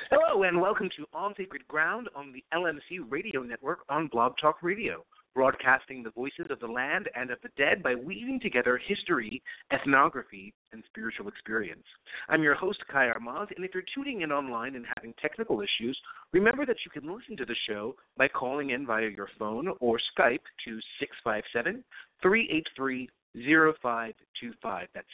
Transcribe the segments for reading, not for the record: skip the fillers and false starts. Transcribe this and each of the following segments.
Hello and welcome to On Sacred Ground on the LMC Radio Network on Blog Talk Radio, broadcasting the voices of the land and of the dead by weaving together history, ethnography, and spiritual experience. I'm your host, Kai Armaz, and if you're tuning in online and having technical issues, remember that you can listen to the show by calling in via your phone or Skype to 657-383-0525. That's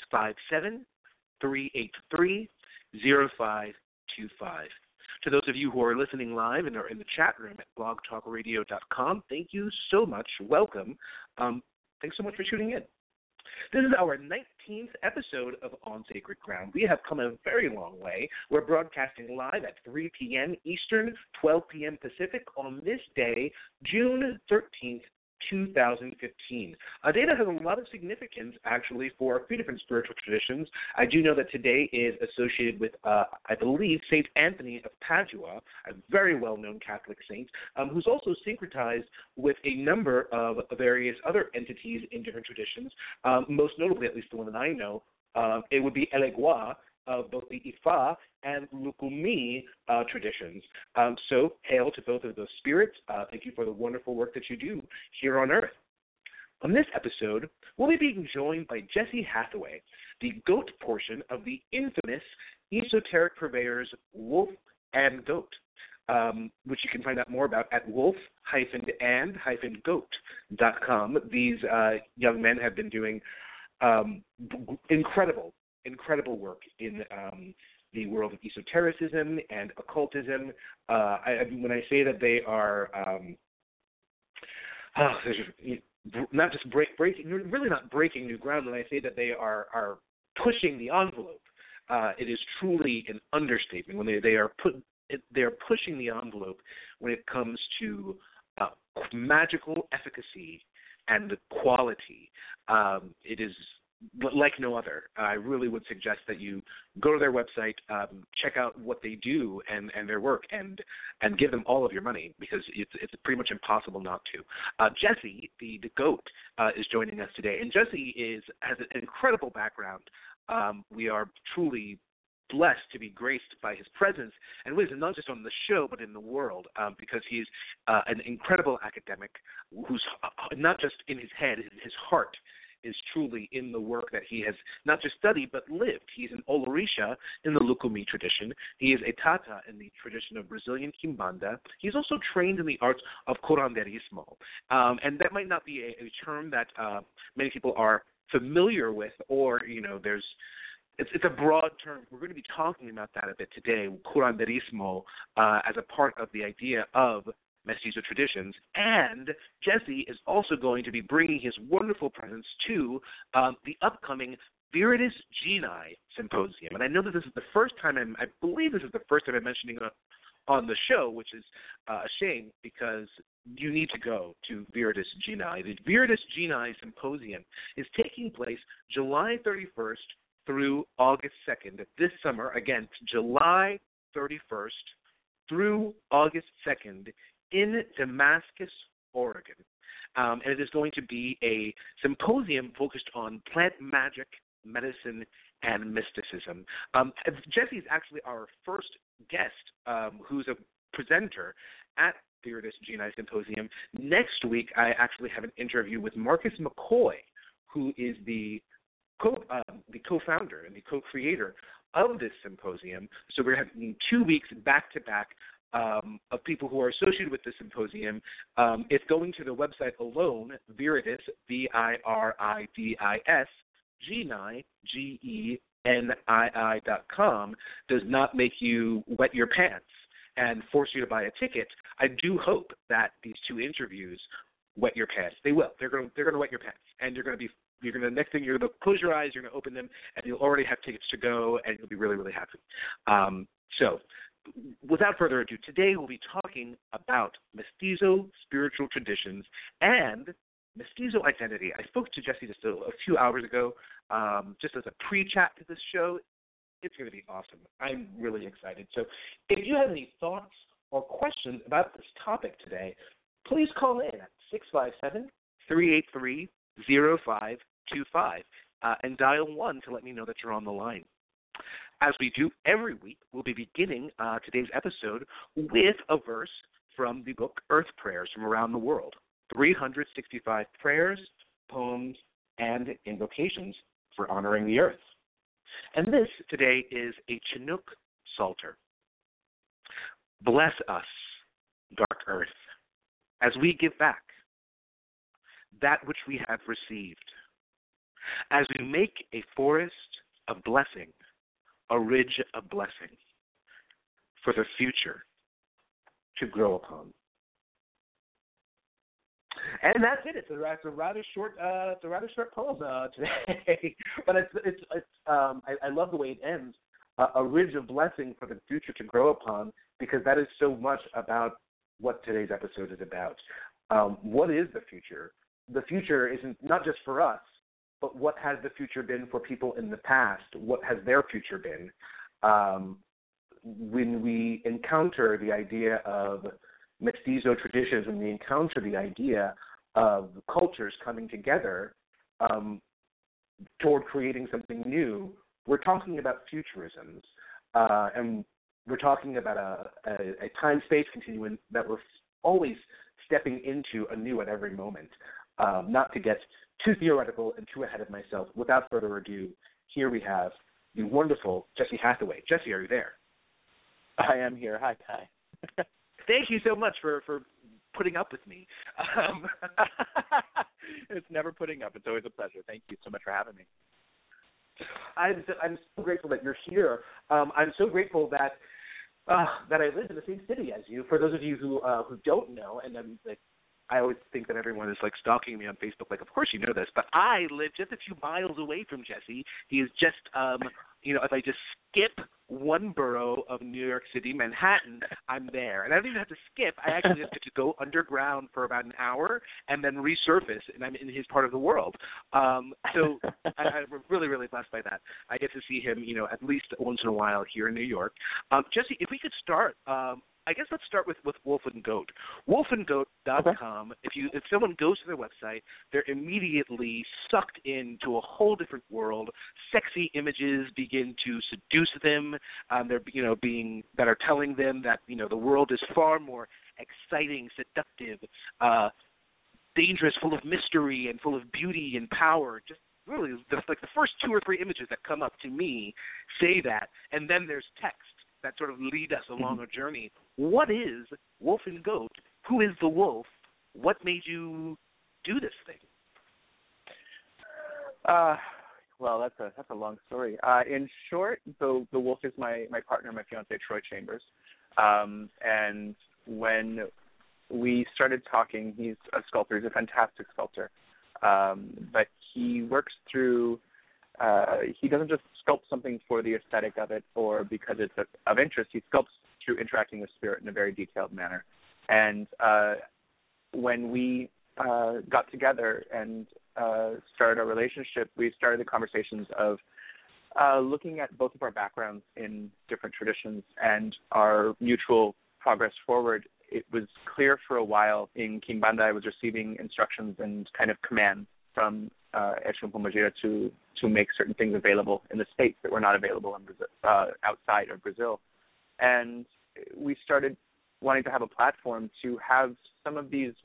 657-383-0525. To those of you who are listening live and are in the chat room at blogtalkradio.com, thank you so much. Welcome. Thanks so much for tuning in. This is our 19th episode of On Sacred Ground. We have come a very long way. We're broadcasting live at 3 p.m. Eastern, 12 p.m. Pacific on this day, June 13th, 2015. A day that has a lot of significance, actually, for a few different spiritual traditions. I do know that today is associated with, I believe, St. Anthony of Padua, a very well-known Catholic saint, who's also syncretized with a number of various other entities in different traditions, most notably, at least the one that I know, it would be Elegua, of both the Ifa and Lukumi traditions. So hail to both of those spirits. Thank you for the wonderful work that you do here on Earth. On this episode, we'll be being joined by Jesse Hathaway, the GOAT portion of the infamous esoteric purveyors Wolf and Goat, which you can find out more about at wolf-and-goat.com. These young men have been doing incredible work in the world of esotericism and occultism. When I say that they are not just breaking, really not breaking new ground, when I say that they are pushing the envelope, it is truly an understatement. When they are pushing the envelope when it comes to magical efficacy and quality. It is like no other. I really would suggest that you go to their website, check out what they do and their work, and give them all of your money, because it's pretty much impossible not to. Jesse, the GOAT, is joining us today, and Jesse has an incredible background. We are truly blessed to be graced by his presence and wisdom, not just on the show, but in the world, because he's an incredible academic who's not just in his head, his heart is truly in the work that he has not just studied but lived. He's an Olorisha in the Lukumi tradition. He is a Tata in the tradition of Brazilian Kimbanda. He's also trained in the arts of curanderismo. And that might not be a term that many people are familiar with, or, it's a broad term. We're going to be talking about that a bit today, curanderismo, as a part of the idea of mestizo traditions, and Jesse is also going to be bringing his wonderful presence to the upcoming Viriditas Genii Symposium. And I know that this is the first time, I believe this is the first time I'm mentioning it on the show, which is a shame, because you need to go to Viriditas Genii. The Viriditas Genii Symposium is taking place July 31st through August 2nd this summer. Again, July 31st through August 2nd in Damascus, Oregon. And it is going to be a symposium focused on plant magic, medicine, and mysticism. Jesse is actually our first guest who's a presenter at Viriditas Genii Symposium. Next week, I actually have an interview with Marcus McCoy, who is the co-founder and the co-creator of this symposium. So we're having 2 weeks back-to-back of people who are associated with the symposium. If going to the website alone, Viriditas, Viridis, Genii, GENII.com, does not make you wet your pants and force you to buy a ticket, I do hope that these 2 interviews wet your pants. They will. They're going to wet your pants, and next thing you're going to close your eyes, you're going to open them, and you'll already have tickets to go, and you'll be really, really happy. So without further ado, today we'll be talking about mestizo spiritual traditions and mestizo identity. I spoke to Jesse just a few hours ago, just as a pre-chat to this show. It's going to be awesome. I'm really excited. So if you have any thoughts or questions about this topic today, please call in at 657-383-0525 and dial 1 to let me know that you're on the line. As we do every week, we'll be beginning today's episode with a verse from the book Earth Prayers from Around the World. 365 prayers, poems, and invocations for honoring the earth. And this today is a Chinook Psalter. Bless us, dark earth, as we give back that which we have received, as we make a forest of blessing, a ridge of blessing for the future to grow upon. And that's it. It's a rather short poem today, but I love the way it ends. A ridge of blessing for the future to grow upon, because that is so much about what today's episode is about. What is the future? The future isn't not just for us, but what has the future been for people in the past? What has their future been? When we encounter the idea of mestizo traditions, when we encounter the idea of cultures coming together toward creating something new, we're talking about futurisms, and we're talking about a time-space continuum that we're always stepping into anew at every moment. Not to get too theoretical and too ahead of myself, without further ado, here we have the wonderful Jesse Hathaway. Jesse, are you there? I am here. Hi, Kai. Thank you so much for putting up with me. It's never putting up. It's always a pleasure. Thank you so much for having me. I'm so grateful that you're here. I'm so grateful that I live in the same city as you. For those of you who don't know, and I always think that everyone is stalking me on Facebook. Of course you know this, but I live just a few miles away from Jesse. He is just, if I just skip one borough of New York City, Manhattan, I'm there. And I don't even have to skip. I actually just get to go underground for about an hour and then resurface, and I'm in his part of the world. So I'm really, really blessed by that. I get to see him, at least once in a while here in New York. Jesse, if we could start, I guess let's start with Wolf and Goat. Wolfandgoat.com. Okay. If someone goes to their website, they're immediately sucked into a whole different world. Sexy images begin to seduce them. They're that are telling them that the world is far more exciting, seductive, dangerous, full of mystery and full of beauty and power. Just really, the first two or three images that come up to me say that, and then there's text that sort of lead us along a journey. What is Wolf and Goat? Who is the wolf? What made you do this thing? Well, that's a long story. In short, the wolf is my partner, my fiance, Troy Chambers. And when we started talking, he's a sculptor. He's a fantastic sculptor. But he works through he doesn't just sculpt something for the aesthetic of it or because it's of interest. He sculpts through interacting with spirit in a very detailed manner. And when we got together and started our relationship, we started the conversations of looking at both of our backgrounds in different traditions and our mutual progress forward. It was clear for a while in Kimbanda I was receiving instructions and kind of commands from Exum Pombagira to make certain things available in the States that were not available in Brazil, outside of Brazil. And we started wanting to have a platform to have some of these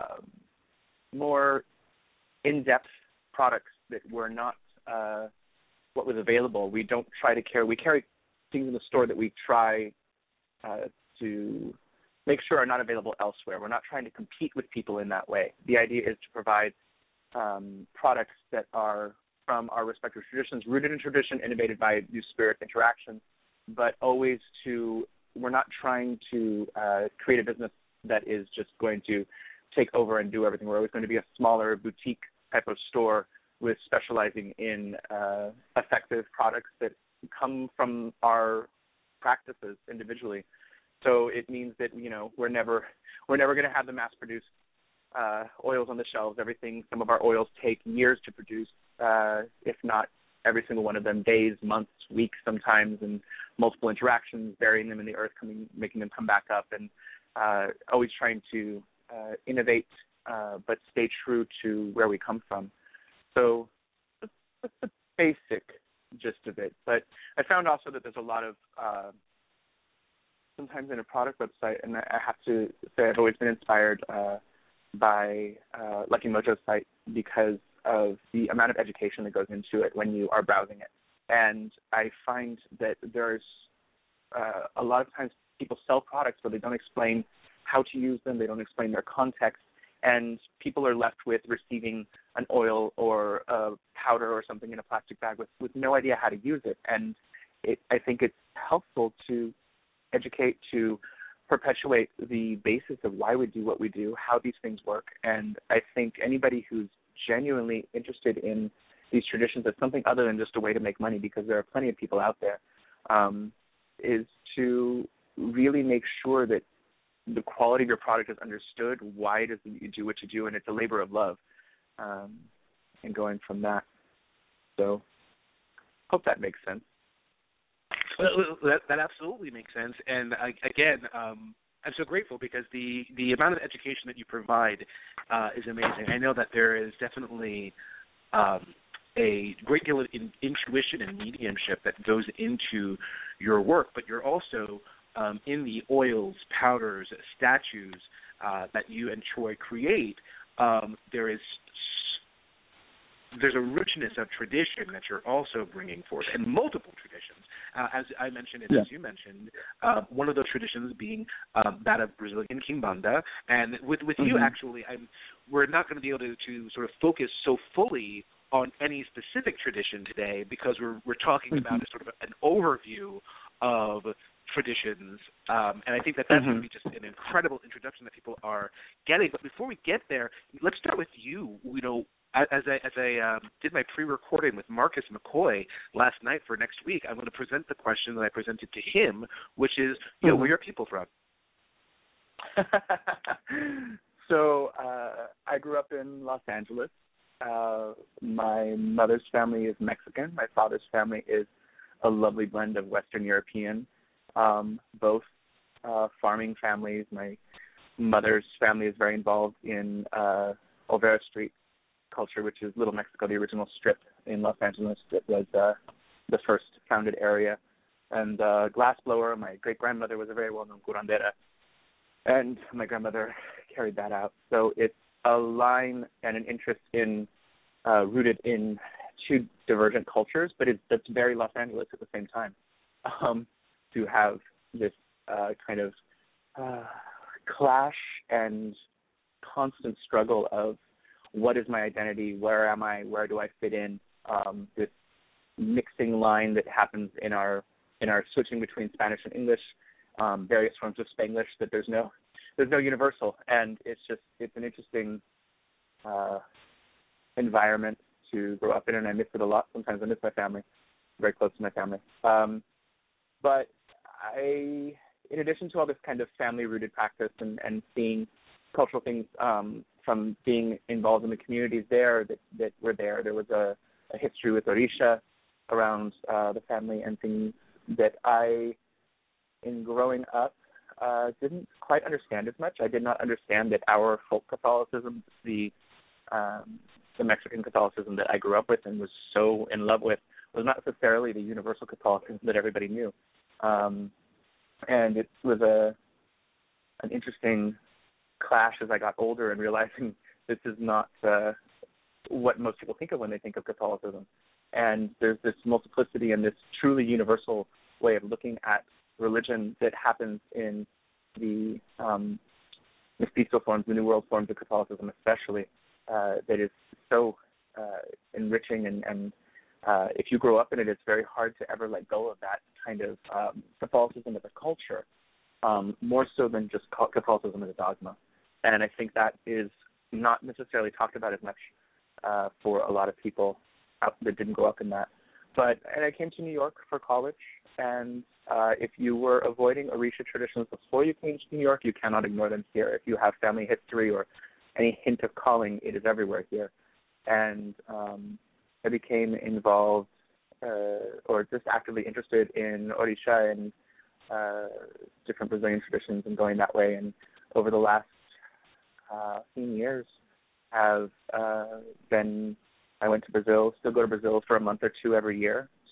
more in-depth products that were not what was available. We don't try to carry, we carry things in the store that we try to make sure are not available elsewhere. We're not trying to compete with people in that way. The idea is to provide products that are from our respective traditions, rooted in tradition, innovated by new spirit interaction, but always we're not trying to create a business that is just going to take over and do everything. We're always going to be a smaller boutique type of store with specializing in effective products that come from our practices individually. So it means that, we're never going to have the mass-produced oils on the shelves. Some of our oils take years to produce, if not every single one of them, days, months, weeks sometimes, and multiple interactions, burying them in the earth, making them come back up, and always trying to innovate, but stay true to where we come from. So that's the basic gist of it. But I found also that there's a lot of sometimes in a product website, and I have to say I've always been inspired by Lucky Mojo's site because of the amount of education that goes into it when you are browsing it. And I find that there's a lot of times people sell products but they don't explain how to use them, they don't explain their context, and people are left with receiving an oil or a powder or something in a plastic bag with no idea how to use it. And I think it's helpful to educate, to perpetuate the basis of why we do what we do, how these things work. And I think anybody who's genuinely interested in these traditions as something other than just a way to make money, because there are plenty of people out there, is to really make sure that the quality of your product is understood, why it is that you do what you do, and it's a labor of love, and going from that. So hope that makes sense. Well, that absolutely makes sense. And again, I'm so grateful because the amount of education that you provide is amazing. I know that there is definitely a great deal of intuition and mediumship that goes into your work, but you're also in the oils, powders, statues that you and Troy create. There's a richness of tradition that you're also bringing forth, and multiple traditions. As I mentioned, and as you mentioned, one of those traditions being that of Brazilian Quimbanda. And with you, actually, we're not going to be able to sort of focus so fully on any specific tradition today because we're talking about a sort of an overview of traditions, and I think that's going to be just an incredible introduction that people are getting. But before we get there, let's start with you. You know, as I did my pre-recording with Marcus McCoy last night for next week, I'm going to present the question that I presented to him, which is, where are your people from? So I grew up in Los Angeles. My mother's family is Mexican. My father's family is a lovely blend of Western European. Both farming families. My mother's family is very involved in Olvera Street culture, which is Little Mexico, the original strip in Los Angeles that was the first founded area. And glassblower, my great-grandmother was a very well-known curandera, and my grandmother carried that out. So it's a line and an interest in rooted in two divergent cultures, but that's very Los Angeles at the same time. To have this kind of clash and constant struggle of what is my identity, where am I, where do I fit in, this mixing line that happens in our switching between Spanish and English, various forms of Spanglish, that there's no universal, and it's an interesting environment to grow up in, and I miss it a lot. Sometimes I miss my family, very close to my family. But in addition to all this kind of family-rooted practice and seeing cultural things from being involved in the communities there that were there was a history with Orisha around the family and things that I, in growing up, didn't quite understand as much. I did not understand that our folk Catholicism, the Mexican Catholicism that I grew up with and was so in love with, was not necessarily the universal Catholicism that everybody knew. And it was an interesting clash as I got older and realizing this is not what most people think of when they think of Catholicism. And there's this multiplicity and this truly universal way of looking at religion that happens in the mestizo forms, the New World forms of Catholicism especially, that is so enriching and if you grow up in it, it's very hard to ever let go of that kind of Catholicism as a culture, more so than just Catholicism as a dogma. And I think that is not necessarily talked about as much for a lot of people that didn't grow up in that. And I came to New York for college, and if you were avoiding Orisha traditions before you came to New York, you cannot ignore them here. If you have family history or any hint of calling, it is everywhere here. And I became involved or just actively interested in Orisha and different Brazilian traditions and going that way. And over the last few years I went to Brazil, still go to Brazil for a month or two every year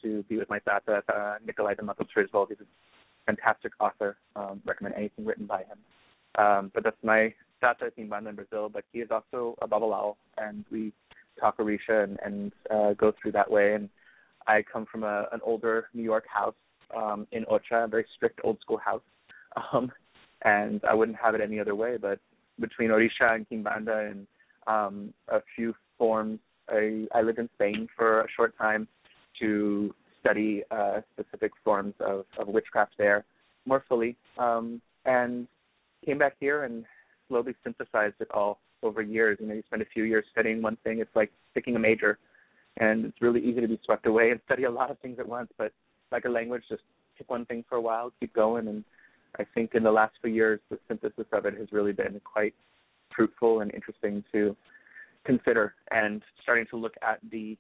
to be with my tata, Nikolai Damato Trzbal. He's a fantastic author. Recommend anything written by him. But that's my tata Kimbanda in Brazil, but he is also a Babalao, and we talk Orisha and go through that way. And I come from an older New York house in Ocha, a very strict old school house. And I wouldn't have it any other way, but between Orisha and Kimbanda and a few forms, I lived in Spain for a short time to study specific forms of witchcraft there more fully, and came back here and slowly synthesized it all over years. You spend a few years studying one thing, it's like picking a major, and it's really easy to be swept away and study a lot of things at once, but like a language, just pick one thing for a while, keep going, and I think in the last few years, the synthesis of it has really been quite fruitful and interesting to consider, and starting to look at the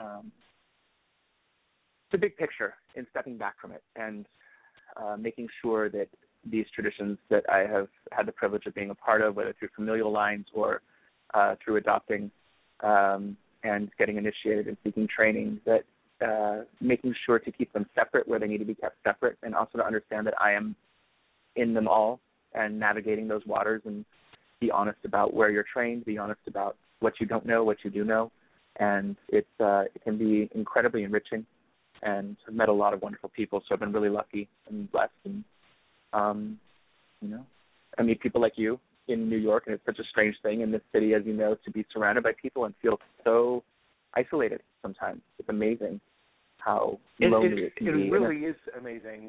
big picture and stepping back from it, and making sure that these traditions that I have had the privilege of being a part of, whether through familial lines or through adopting and getting initiated and seeking training, that making sure to keep them separate where they need to be kept separate, and also to understand that I am in them all and navigating those waters, and be honest about where you're trained, be honest about what you don't know, what you do know, and it can be incredibly enriching. And I've met a lot of wonderful people, so I've been really lucky and blessed. And, I meet people like you in New York, and it's such a strange thing in this city, as you know, to be surrounded by people and feel so isolated sometimes. It's amazing how lonely it can be. It really is amazing.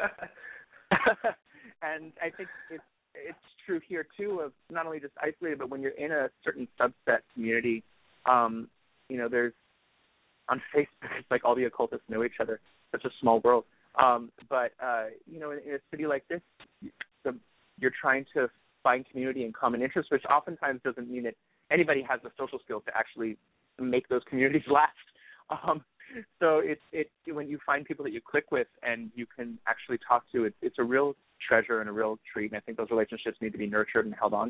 And I think it's true here, too, of not only just isolated, but when you're in a certain subset community, there's on Facebook, it's like all the occultists know each other. Such a small world. But in a city like this, you're trying to find community and common interests, which oftentimes doesn't mean that anybody has the social skills to actually make those communities last. So it's when you find people that you click with and you can actually talk to, it's a real treasure and a real treat. And I think those relationships need to be nurtured and held on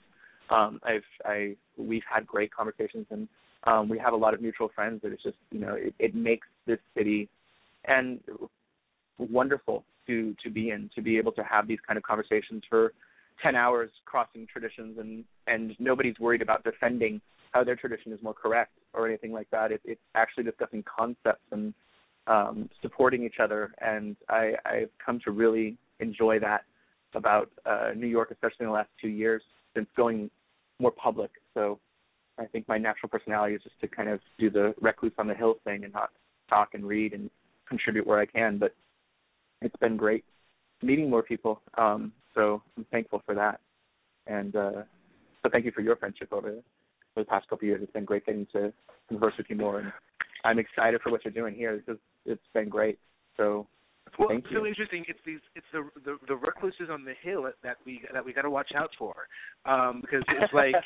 to. We've had great conversations, and we have a lot of mutual friends that it's just, it makes this city and wonderful to be in, to be able to have these kind of conversations for 10 hours crossing traditions, and nobody's worried about defending how their tradition is more correct or anything like that. It's actually discussing concepts and supporting each other, and I've come to really enjoy that about New York, especially in the last 2 years since going more public. So I think my natural personality is just to kind of do the recluse on the hill thing and not talk and read and contribute where I can. But it's been great meeting more people, so I'm thankful for that. And so thank you for your friendship over the past couple of years. It's been great getting to converse with you more, and I'm excited for what you're doing here. It's been great. So thank you. So interesting. It's the recluses on the hill that we got to watch out for, because it's like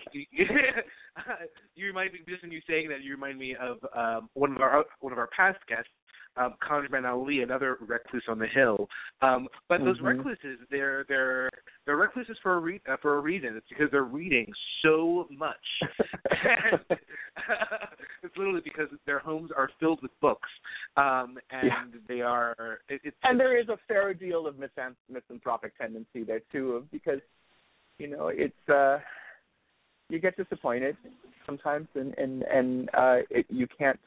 you remind me, just in you saying that, you remind me of one of our past guests, Conjurman Ali, another recluse on the hill. But those recluses, they're recluses for a reason. It's because they're reading so much. And it's literally because their homes are filled with books, they are. And there is a fair deal of misanthropic tendency there too, because it's you get disappointed sometimes, and you can't.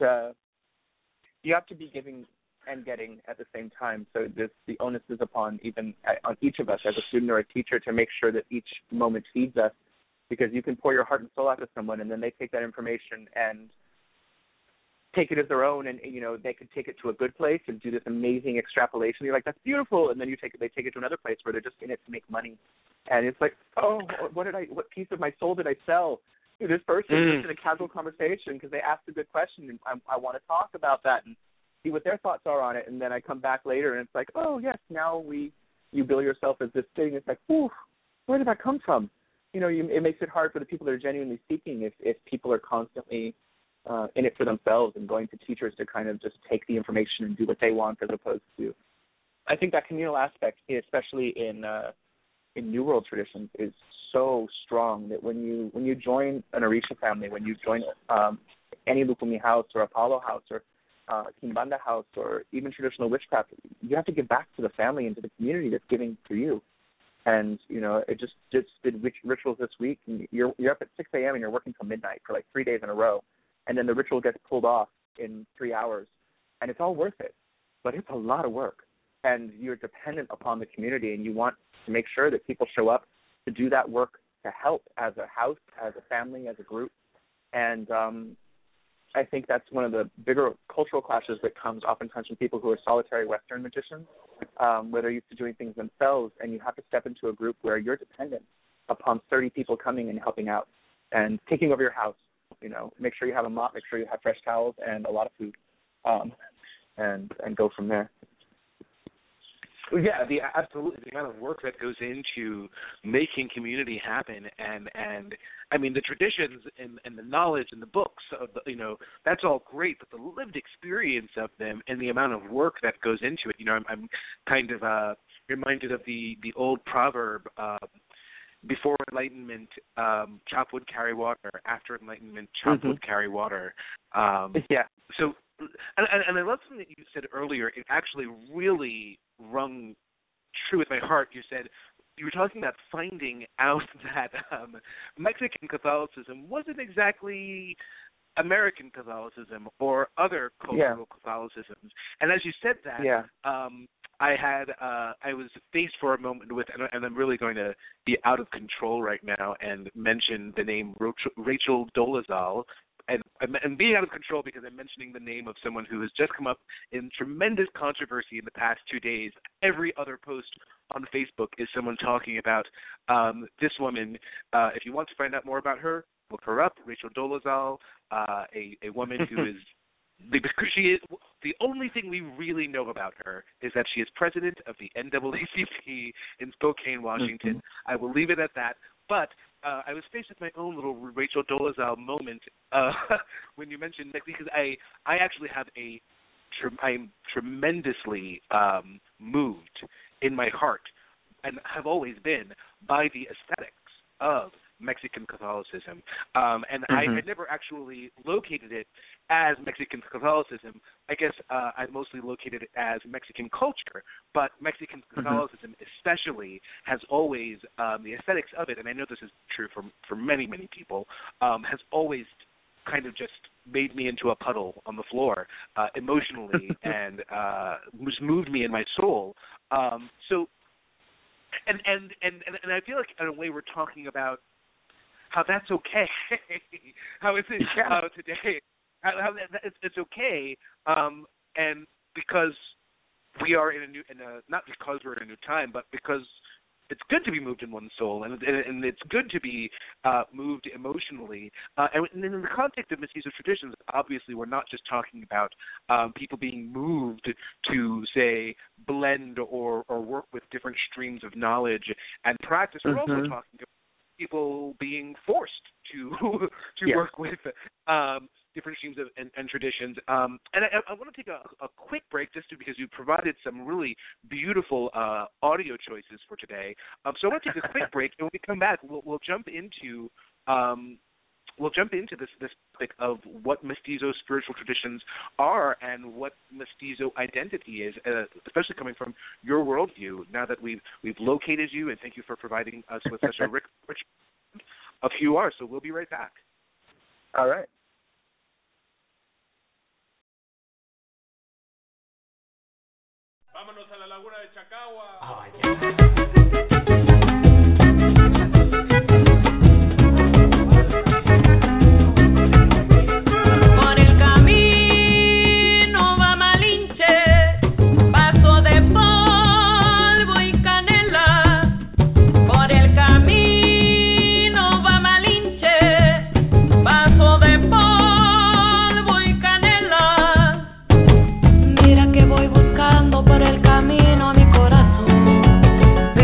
You have to be giving and getting at the same time. So the onus is on each of us as a student or a teacher to make sure that each moment feeds us, because you can pour your heart and soul out to someone, and then they take that information and take it as their own, and they could take it to a good place and do this amazing extrapolation. You're like, that's beautiful, and then they take it to another place where they're just in it to make money, and it's like, oh, what piece of my soul did I sell to this person just in a casual conversation because they asked a good question, and I want to talk about that and see what their thoughts are on it, and then I come back later and it's like, oh yes, now you bill yourself as this thing. It's like, ooh, where did that come from? It makes it hard for the people that are genuinely seeking if people are constantly in it for themselves and going to teachers to kind of just take the information and do what they want, as opposed to, I think that communal aspect, especially in New World traditions, is so strong that when you join an Orisha family, when you join any Lukumi house or Apollo house or Kimbanda house or even traditional witchcraft, you have to give back to the family and to the community that's giving for you. And, it just did rituals this week, and you're up at 6 a.m. and you're working till midnight for like 3 days in a row, and then the ritual gets pulled off in 3 hours, and it's all worth it. But it's a lot of work, and you're dependent upon the community, and you want to make sure that people show up to do that work to help as a house, as a family, as a group. And I think that's one of the bigger cultural clashes that comes oftentimes from people who are solitary Western magicians, where they're used to doing things themselves, and you have to step into a group where you're dependent upon 30 people coming and helping out and taking over your house. Make sure you have a mop, make sure you have fresh towels and a lot of food, and go from there. Yeah, absolutely. The amount of work that goes into making community happen, and I mean the traditions and the knowledge and the books of that's all great, but the lived experience of them and the amount of work that goes into it. I'm kind of reminded of the old proverb. Before enlightenment, chop wood, carry water. After enlightenment, chop wood, carry water. Yeah. So, and I love something that you said earlier. It actually really rung true with my heart. You said you were talking about finding out that Mexican Catholicism wasn't exactly American Catholicism or other cultural Catholicisms. And as you said that, I was faced for a moment with, and I'm really going to be out of control right now and mention the name Rachel Dolezal. And being out of control because I'm mentioning the name of someone who has just come up in tremendous controversy in the past 2 days. Every other post on Facebook is someone talking about this woman. If you want to find out more about her, look her up, Rachel Dolezal, a woman who is because she is the only thing we really know about her is that she is president of the NAACP in Spokane, Washington. I will leave it at that. But I was faced with my own little Rachel Dolezal moment when you mentioned because I actually have I'm tremendously moved in my heart and have always been by the aesthetics of Mexican Catholicism. And I had never actually located it as Mexican Catholicism. I guess I mostly located it as Mexican culture, but Mexican Catholicism especially has always, the aesthetics of it, and I know this is true for many, many people, has always kind of just made me into a puddle on the floor emotionally and just moved me in my soul. So, and I feel like in a way we're talking about how that's okay, how it's today, how it's okay, and because we are not because we're in a new time, but because it's good to be moved in one's soul, and it's good to be moved emotionally. And in the context of mestizo traditions, obviously we're not just talking about people being moved to, say, blend or work with different streams of knowledge and practice. We're also talking about people being forced to work with different streams and traditions. And I want to take a quick break just because you provided some really beautiful audio choices for today. So I want to take a quick break, and when we come back, we'll jump into this topic of what mestizo spiritual traditions are and what mestizo identity is, especially coming from your worldview. Now that we've located you, and thank you for providing us with such a rich of who you are. So we'll be right back. All right. Vámonos a la laguna de Chacagua. Mira que voy buscando por el camino mi corazón.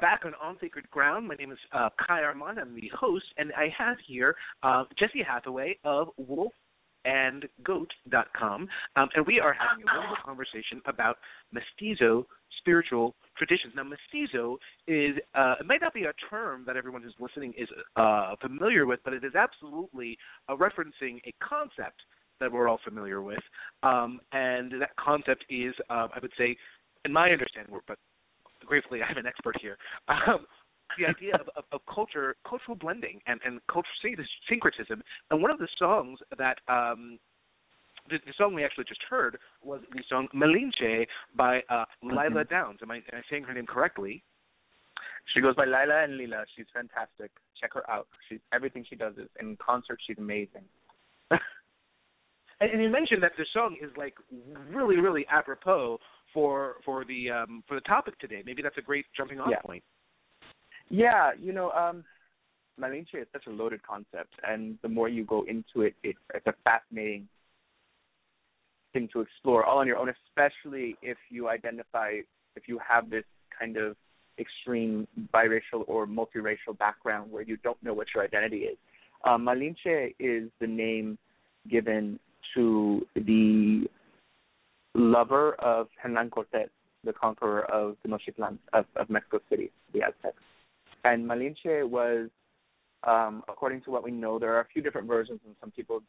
back on Sacred Ground. My name is Kai Armand. I'm the host, and I have here Jesse Hathaway of wolfandgoat.com, and we are having a wonderful conversation about mestizo spiritual traditions. Now, mestizo is, it might not be a term that everyone who's listening is familiar with, but it is absolutely referencing a concept that we're all familiar with, and that concept is, I would say, in my understanding, but gratefully I'm an expert here, the idea of cultural blending and cultural syncretism. And one of the songs that the song we actually just heard was the song Malinche by Lila Downs. Am I saying her name correctly? She goes by Lila and Lila. She's fantastic. Check her out. Everything she does is in concert. She's amazing. And you mentioned that the song is like really, really apropos for the topic today. Maybe that's a great jumping off point. Yeah, Malinche is such a loaded concept, and the more you go into it, it's a fascinating thing to explore all on your own, especially if you have this kind of extreme biracial or multiracial background where you don't know what your identity is. Malinche is the name given to the lover of Hernán Cortés, the conqueror of Tenochtitlan, of Mexico City, the Aztecs. And Malinche was, according to what we know, there are a few different versions, and some people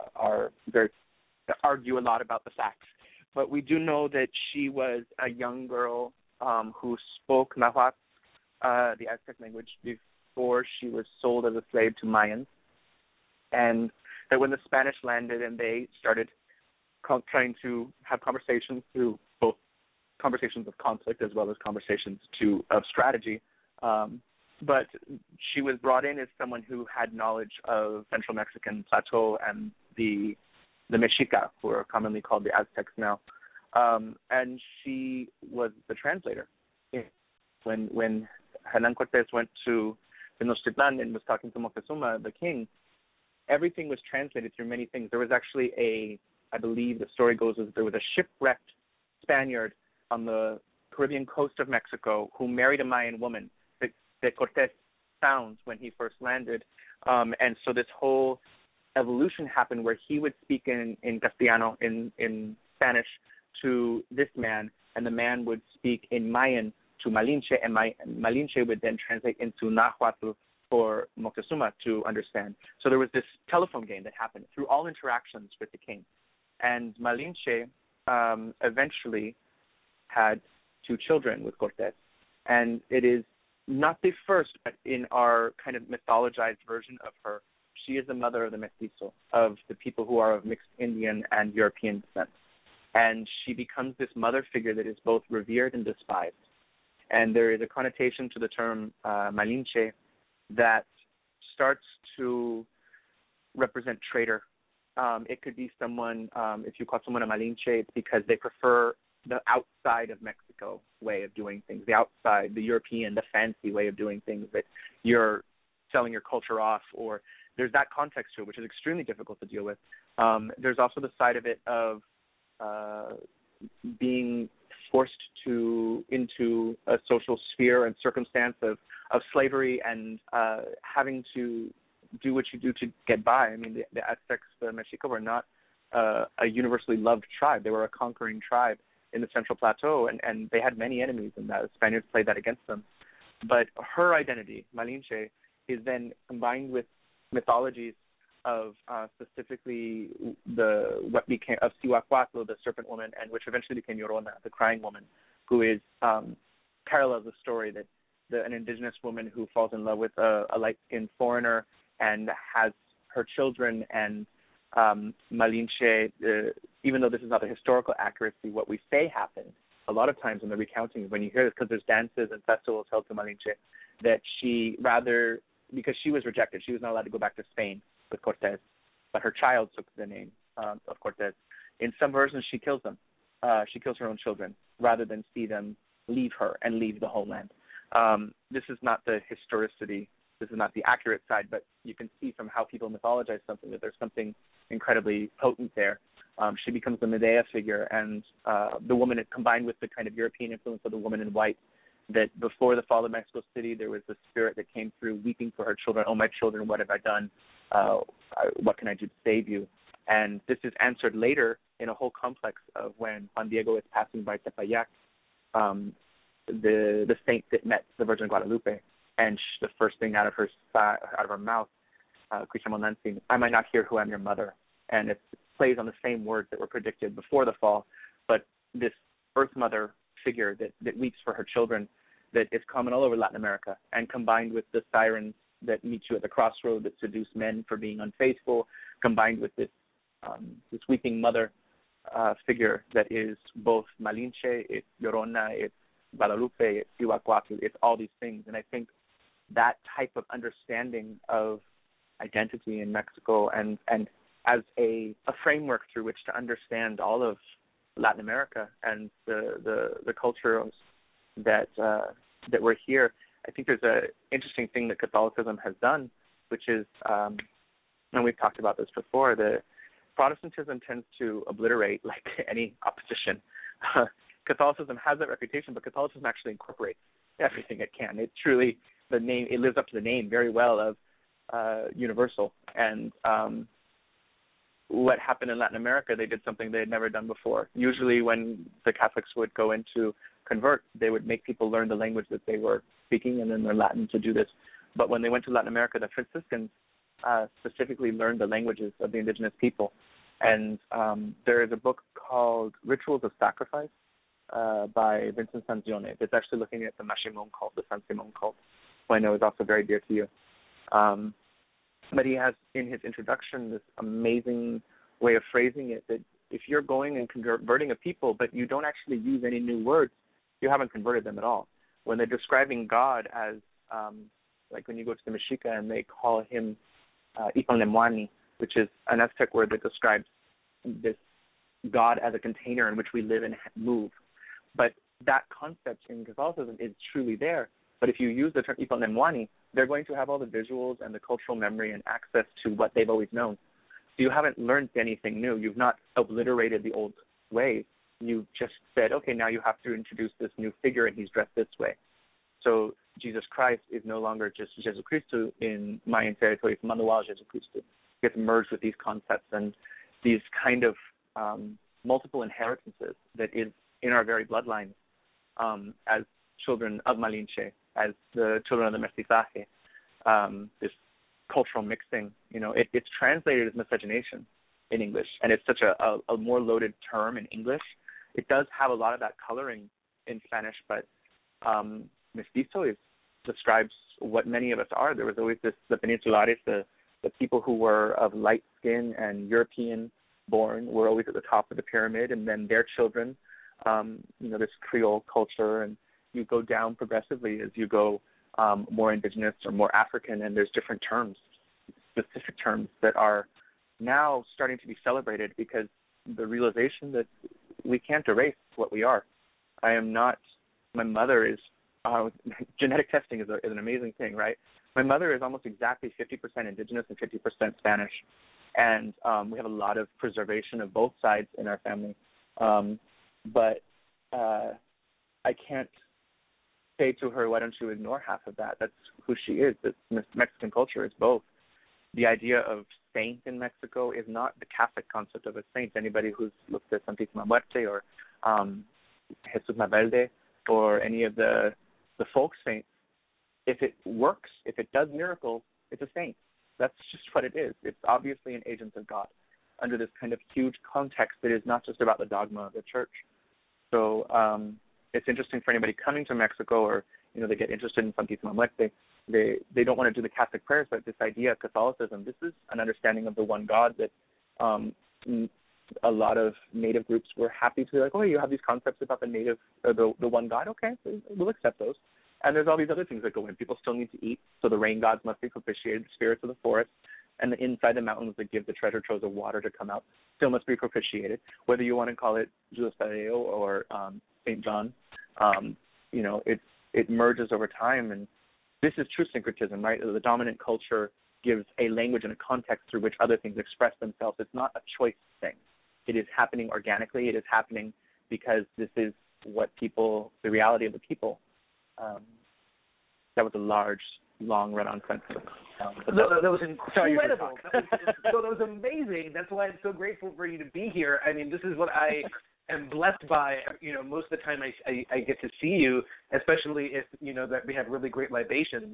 argue a lot about the facts. But we do know that she was a young girl who spoke Nahuatl, the Aztec language, before she was sold as a slave to Mayans. And that when the Spanish landed and they started trying to have conversations through both conversations of conflict as well as conversations of strategy. But she was brought in as someone who had knowledge of Central Mexican Plateau and the Mexica, who are commonly called the Aztecs now. And she was the translator. When Hernán Cortés went to Tenochtitlan and was talking to Moctezuma, the king, everything was translated through many things. There was actually I believe the story goes is there was a shipwrecked Spaniard on the Caribbean coast of Mexico who married a Mayan woman that Cortés found when he first landed. And so this whole evolution happened where he would speak in Castellano, in Spanish, to this man, and the man would speak in Mayan to Malinche, and Malinche would then translate into Nahuatl for Moctezuma to understand. So there was this telephone game that happened through all interactions with the king. And Malinche eventually had 2 children with Cortés. And it is not the first, but in our kind of mythologized version of her, she is the mother of the mestizo, of the people who are of mixed Indian and European descent. And she becomes this mother figure that is both revered and despised. And there is a connotation to the term Malinche that starts to represent traitor. It could be someone, if you call someone a Malinche, it's because they prefer the outside of Mexico way of doing things, the outside, the European, the fancy way of doing things, that you're selling your culture off, or there's that context to it, which is extremely difficult to deal with. There's also the side of it of being forced into a social sphere and circumstance of slavery and having to do what you do to get by. I mean, the Aztecs, the Mexica, were not a universally loved tribe. They were a conquering tribe in the Central Plateau, and they had many enemies, and the Spaniards played that against them. But her identity, Malinche, is then combined with mythologies of specifically what became of Cihuacuatl, the serpent woman, and which eventually became Llorona, the crying woman, who is parallels the story that an indigenous woman who falls in love with a light-skinned foreigner and has her children, and Malinche, even though this is not a historical accuracy, what we say happened a lot of times in the recounting, when you hear this, because there's dances and festivals held to Malinche, that because she was rejected, she was not allowed to go back to Spain with Cortés, but her child took the name of Cortés. In some versions, she kills them. She kills her own children rather than see them leave her and leave the homeland. This is not the historicity. This is not the accurate side, but you can see from how people mythologize something that there's something incredibly potent there. She becomes the Medea figure, and the woman, combined with the kind of European influence of the woman in white, that before the fall of Mexico City, there was a spirit that came through weeping for her children. Oh, my children, what have I done? What can I do to save you? And this is answered later in a whole complex of when Juan Diego is passing by Tepeyac, the saint that met the Virgin Guadalupe, and the first thing out of her mouth, Cuichamonantzin, I might not hear who am your mother. And it plays on the same words that were predicted before the fall, but this Earth Mother figure that weeps for her children, that is common all over Latin America, and combined with the sirens that meet you at the crossroad that seduce men for being unfaithful, combined with this weeping mother figure that is both Malinche, it's Llorona, it's Guadalupe, it's Cihuacuatl, it's all these things. And I think that type of understanding of identity in Mexico and as a framework through which to understand all of Latin America and the cultures that were here, I think there's an interesting thing that Catholicism has done, which is, and we've talked about this before, that Protestantism tends to obliterate like any opposition. Catholicism has that reputation, but Catholicism actually incorporates everything it can. It truly, it lives up to the name very well of universal. And what happened in Latin America, they did something they had never done before. Usually when the Catholics would go in to convert, they would make people learn the language that they were speaking and then learn Latin to do this. But when they went to Latin America, the Franciscans specifically learned the languages of the indigenous people. And there is a book called Rituals of Sacrifice by Vincent Sanzione. It's actually looking at the Mashimon cult, the San Simon cult, who I know is also very dear to you. But he has in his introduction this amazing way of phrasing it, that if you're going and converting a people, but you don't actually use any new words, you haven't converted them at all. When they're describing God as, like when you go to the Mexica and they call him Ipanlemwani, which is an Aztec word that describes this God as a container in which we live and move. But that concept in Catholicism is truly there. But if you use the term Ipanlemwani, they're going to have all the visuals and the cultural memory and access to what they've always known. So you haven't learned anything new. You've not obliterated the old ways. You just said, okay, now you have to introduce this new figure and he's dressed this way. So Jesus Christ is no longer just Jesucristo in Mayan territory, it's Manuel Jesucristo. It gets merged with these concepts and these kind of multiple inheritances that is in our very bloodlines as children of Malinche, as the children of the Mestizaje, this cultural mixing. It's translated as miscegenation in English, and it's such a more loaded term in English. It does have a lot of that coloring in Spanish, but mestizo describes what many of us are. There was always the peninsulares, the people who were of light skin and European born were always at the top of the pyramid, and then their children, this Creole culture, and you go down progressively as you go more indigenous or more African, and there's different terms, specific terms that are now starting to be celebrated because the realization that we can't erase what we are. I am not, my mother is, genetic testing is an amazing thing, right? My mother is almost exactly 50% indigenous and 50% Spanish. And we have a lot of preservation of both sides in our family. But I can't say to her, why don't you ignore half of that? That's who she is. Mexican culture is both. The idea of saint in Mexico is not the Catholic concept of a saint. Anybody who's looked at Santísima Muerte or Jesús Mavelde or any of the folk saints, if it works, if it does miracles, it's a saint. That's just what it is. It's obviously an agent of God under this kind of huge context that is not just about the dogma of the church. So it's interesting for anybody coming to Mexico, or they get interested in Santísima Muerte. They don't want to do the Catholic prayers, but this idea of Catholicism, this is an understanding of the one God that a lot of Native groups were happy to be like, oh, you have these concepts about the Native, the one God. Okay, we'll accept those. And there's all these other things that go in. People still need to eat, so the rain gods must be propitiated, the spirits of the forest, and the inside the mountains that give the treasure troves of water to come out still must be propitiated. Whether you want to call it Judas Tadeo or St. John, it merges over time, and this is true syncretism, right? The dominant culture gives a language and a context through which other things express themselves. It's not a choice thing. It is happening organically. It is happening because this is what the reality of the people. That was a large, long run-on sentence. That was incredible. That was amazing. That's why I'm so grateful for you to be here. I mean, this is what I am blessed by. You know, most of the time I get to see you, especially if, you know, that we have really great libations.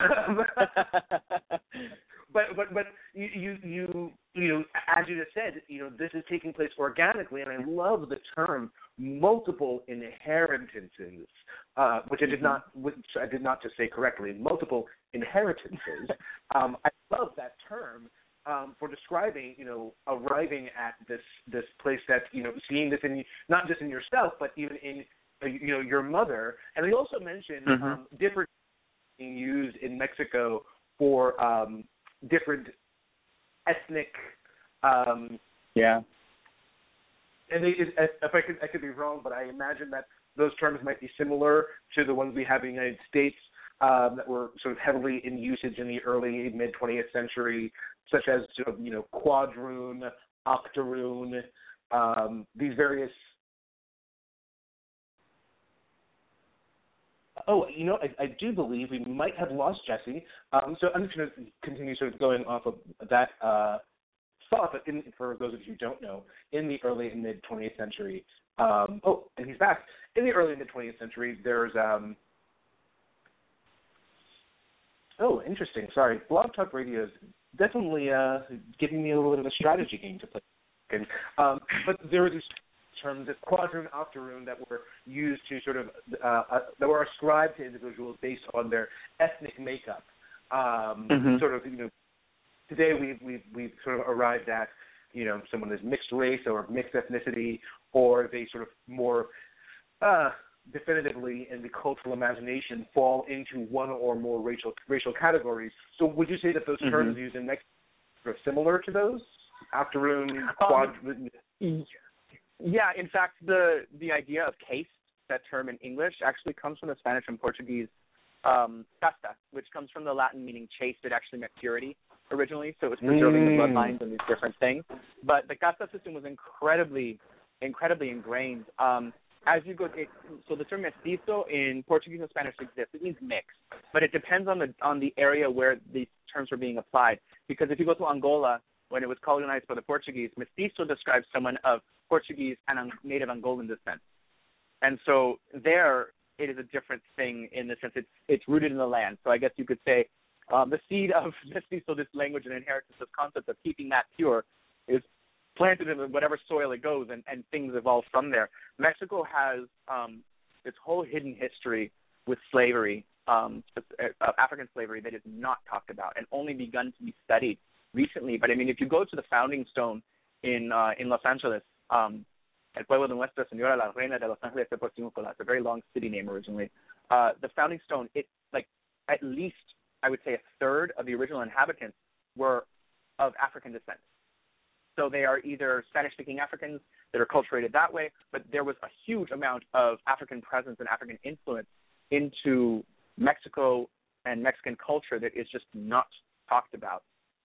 But you know, as you just said, you know, this is taking place organically, and I love the term multiple inheritances, which I did not just say correctly. Multiple inheritances. I love that term for describing, you know, arriving at this place that, you know, seeing this in not just in yourself, but even in you know, your mother. And they also mentioned different being used in Mexico for different ethnic. Yeah. And if I could be wrong, but I imagine that those terms might be similar to the ones we have in the United States that were sort of heavily in usage in the early mid 20th century, such as, you know, quadroon, octoroon, these various. Oh, you know, I do believe we might have lost Jesse. So I'm just going to continue sort of going off of that thought, but for those of you who don't know, in the early and mid 20th century, and he's back. In the early and mid 20th century, there's interesting. Sorry, Blog Talk Radio is definitely giving me a little bit of a strategy game to play. But there were these terms, quadroon, octoroon, that were used to sort of that were ascribed to individuals based on their ethnic makeup. Sort of, you know, today we've sort of arrived at, you know, someone is mixed race or mixed ethnicity, or they sort of more definitively in the cultural imagination fall into one or more racial categories. So would you say that those terms used in Mexico are similar to those? Octoroon, quadroon? Yeah, in fact, the idea of caste, that term in English, actually comes from the Spanish and Portuguese casta, which comes from the Latin meaning chaste. It actually meant purity originally, so it was preserving the bloodlines and these different things. But the casta system was incredibly ingrained. As you go, so the term mestizo in Portuguese and Spanish exists. It means mixed, but it depends on the area where these terms were being applied. Because if you go to Angola, when it was colonized by the Portuguese, mestizo describes someone of Portuguese and native Angolan descent. And so there, it is a different thing in the sense it's rooted in the land. So I guess you could say the seed of mestizo, this language and inheritance, this concept of keeping that pure, is planted in whatever soil it goes, and things evolve from there. Mexico has its whole hidden history with slavery, African slavery, that is not talked about and only begun to be studied recently. But I mean, if you go to the founding stone in Los Angeles, El Pueblo de Nuestra Señora la Reina de Los Ángeles de Porciúncula, it's a very long city name originally. The founding stone, it like at least I would say a third of the original inhabitants were of African descent. So they are either Spanish-speaking Africans that are culturated that way, but there was a huge amount of African presence and African influence into Mexico and Mexican culture that is just not talked about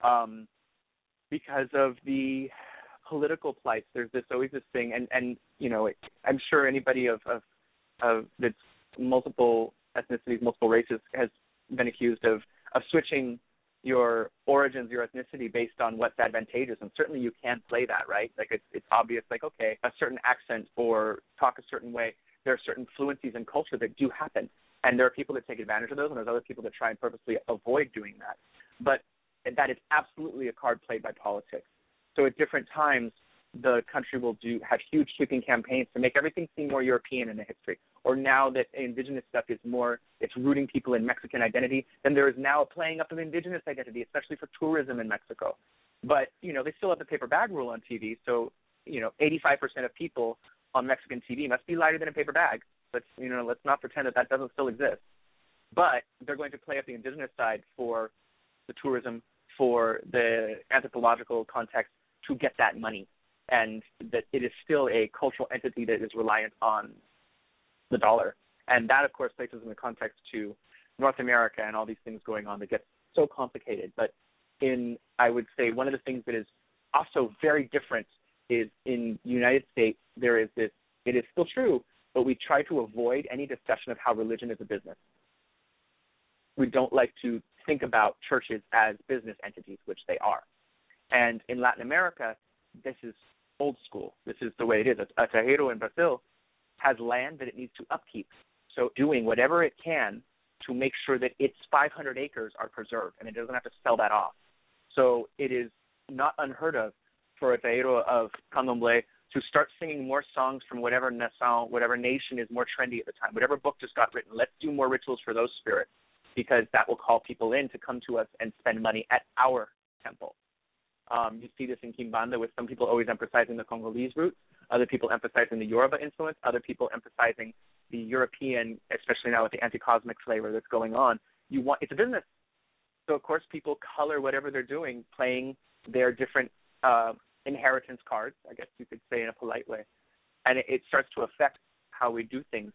because of the political plight. There's always this thing, and you know, I'm sure anybody of that's multiple ethnicities, multiple races has been accused of switching your origins, your ethnicity based on what's advantageous, and certainly you can play that, right? Like it's obvious, like, okay, a certain accent or talk a certain way, there are certain fluencies in culture that do happen, and there are people that take advantage of those, and there's other people that try and purposely avoid doing that. But that is absolutely a card played by politics. So at different times, the country will have huge sweeping campaigns to make everything seem more European in the history. Or now that indigenous stuff is more, it's rooting people in Mexican identity, then there is now a playing up of indigenous identity, especially for tourism in Mexico. But, you know, they still have the paper bag rule on TV. So, you know, 85% of people on Mexican TV must be lighter than a paper bag. Let's not pretend that doesn't still exist. But they're going to play up the indigenous side for the tourism, for the anthropological context, to get that money. And that it is still a cultural entity that is reliant on the dollar. And that, of course, places in the context to North America and all these things going on that gets so complicated. But I would say one of the things that is also very different is in the United States, there is this, it is still true but we try to avoid any discussion of how religion is a business. We don't like to think about churches as business entities, which they are. And in Latin America, this is old school. This is the way it is. A terreiro in Brazil has land that it needs to upkeep. So doing whatever it can to make sure that its 500 acres are preserved and it doesn't have to sell that off. So it is not unheard of for a terreiro of Candomblé to start singing more songs from whatever nação, whatever nation is more trendy at the time, whatever book just got written. Let's do more rituals for those spirits, because that will call people in to come to us and spend money at our temple. You see this in Kimbanda with some people always emphasizing the Congolese roots, other people emphasizing the Yoruba influence, other people emphasizing the European, especially now with the anti-cosmic flavor that's going on. It's a business. So, of course, people color whatever they're doing, playing their different inheritance cards, I guess you could say in a polite way. And it starts to affect how we do things.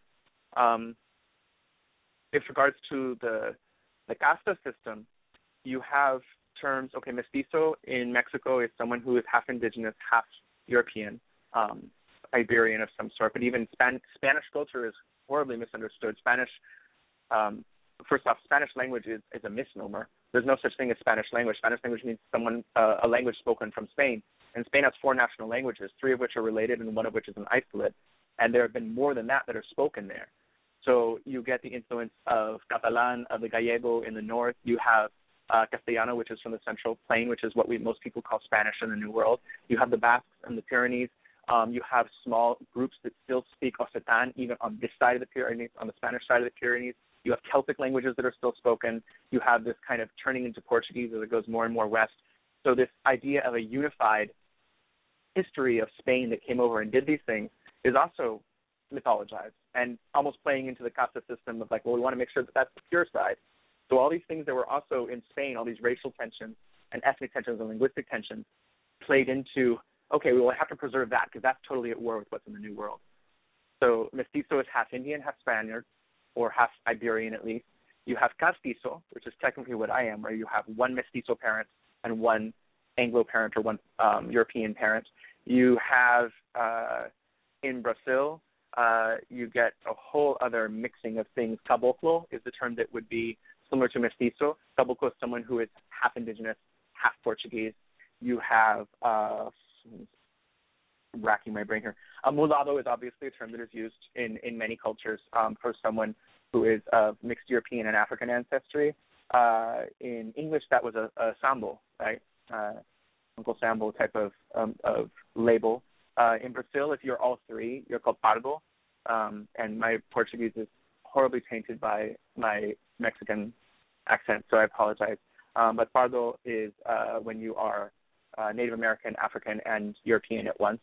With regards to the casta system, you have terms, okay, mestizo in Mexico is someone who is half indigenous, half European, Iberian of some sort. But even Spanish culture is horribly misunderstood. First off, Spanish language is a misnomer. There's no such thing as Spanish language. Spanish language means a language spoken from Spain. And Spain has 4 national languages, 3 of which are related and 1 of which is an isolate. And there have been more than that are spoken there. So you get the influence of Catalan, of the Gallego in the north. You have Castellano, which is from the Central Plain, which is what most people call Spanish in the New World. You have the Basques and the Pyrenees. You have small groups that still speak Occitan, even on this side of the Pyrenees, on the Spanish side of the Pyrenees. You have Celtic languages that are still spoken. You have this kind of turning into Portuguese as it goes more and more west. So this idea of a unified history of Spain that came over and did these things is also mythologized and almost playing into the casta system of like, well, we want to make sure that that's the pure side. So all these things that were also in Spain, all these racial tensions and ethnic tensions and linguistic tensions played into, okay, we will have to preserve that because that's totally at war with what's in the New World. So mestizo is half Indian, half Spaniard, or half Iberian at least. You have castizo, which is technically what I am, where you have 1 mestizo parent and 1 Anglo parent or 1 European parent. You have, in Brazil, you get a whole other mixing of things. Caboclo is the term that would be similar to mestizo. Caboclo is someone who is half indigenous, half Portuguese. You have, racking my brain here. Mulatto is obviously a term that is used in many cultures for someone who is of mixed European and African ancestry. In English, that was a Sambo, right? Uncle Sambo type of label. In Brazil, if you're all 3, you're called pardo. And my Portuguese is horribly tainted by my Mexican accent, so I apologize. But pardo is when you are Native American, African, and European at once.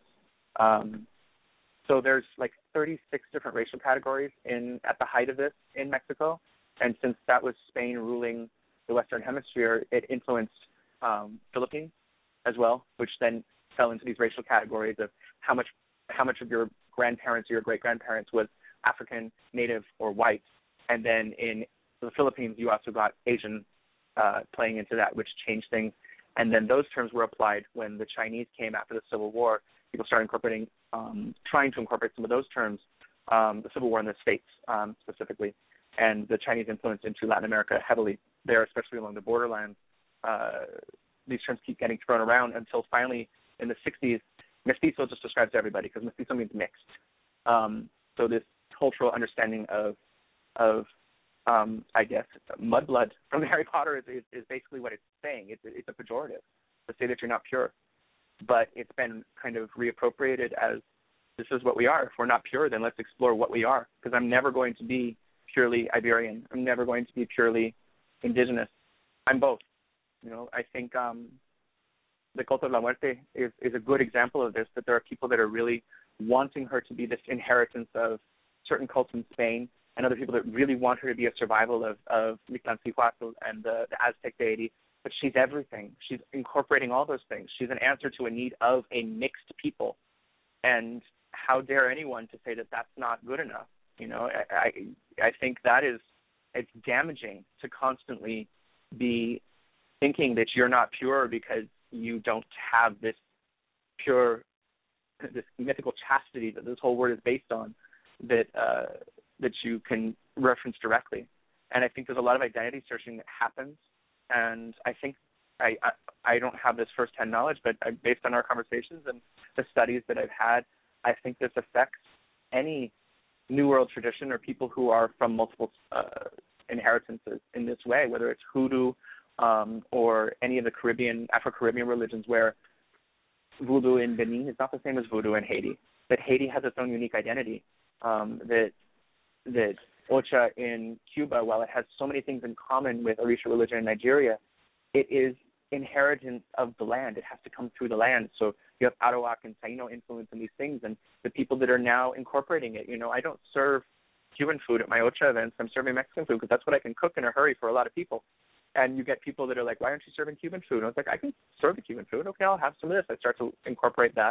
So there's like 36 different racial categories at the height of this in Mexico. And since that was Spain ruling the Western Hemisphere, it influenced Philippines as well, which then fell into these racial categories of how much of your grandparents or your great-grandparents was African, Native, or white. And then in the Philippines, you also got Asian playing into that, which changed things. And then those terms were applied when the Chinese came after the Civil War. People started incorporating, trying to incorporate some of those terms, the Civil War in the States specifically, and the Chinese influence into Latin America heavily there, especially along the borderlands. These terms keep getting thrown around until finally in the 60s, mestizo just describes everybody because mestizo means mixed. So this cultural understanding of I guess, mudblood from Harry Potter is basically what it's saying. It's a pejorative to say that you're not pure. But it's been kind of reappropriated as this is what we are. If we're not pure, then let's explore what we are. Because I'm never going to be purely Iberian. I'm never going to be purely indigenous. I'm both. You know, I think the Cult of la Muerte is a good example of this, that there are people that are really wanting her to be this inheritance of certain cults in Spain, and other people that really want her to be a survival of Mictlantecuhtli and the Aztec deity. But she's everything. She's incorporating all those things. She's an answer to a need of a mixed people. And how dare anyone to say that that's not good enough? You know, I think it's damaging to constantly be thinking that you're not pure because you don't have this mythical chastity that this whole word is based on. that you can reference directly. And I think there's a lot of identity searching that happens. And I think I don't have this firsthand knowledge, but based on our conversations and the studies that I've had, I think this affects any New World tradition or people who are from multiple inheritances in this way, whether it's Hoodoo or any of the Afro-Caribbean religions, where voodoo in Benin is not the same as voodoo in Haiti. That Haiti has its own unique identity. That Ocha in Cuba, while it has so many things in common with Orisha religion in Nigeria, it is inheritance of the land. It has to come through the land. So you have Arawak and Taino influence in these things, and the people that are now incorporating it. I don't serve Cuban food at my Ocha events. I'm serving Mexican food because that's what I can cook in a hurry for a lot of people. And you get people that are like, why aren't you serving Cuban food? And I was like, I can serve the Cuban food. Okay, I'll have some of this. I start to incorporate that.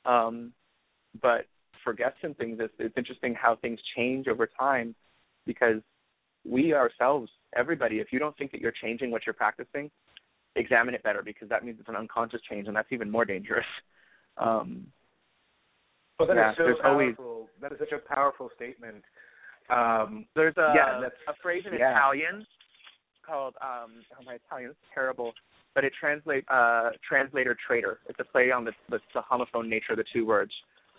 But for guests and things, it's interesting how things change over time, because we ourselves, everybody, if you don't think that you're changing what you're practicing, examine it better, because that means it's an unconscious change, and that's even more dangerous. Well, that is so powerful. That is such a powerful statement. There's a phrase in Italian called, my Italian is terrible, but it translates translator traitor. It's a play on the homophone nature of the two words.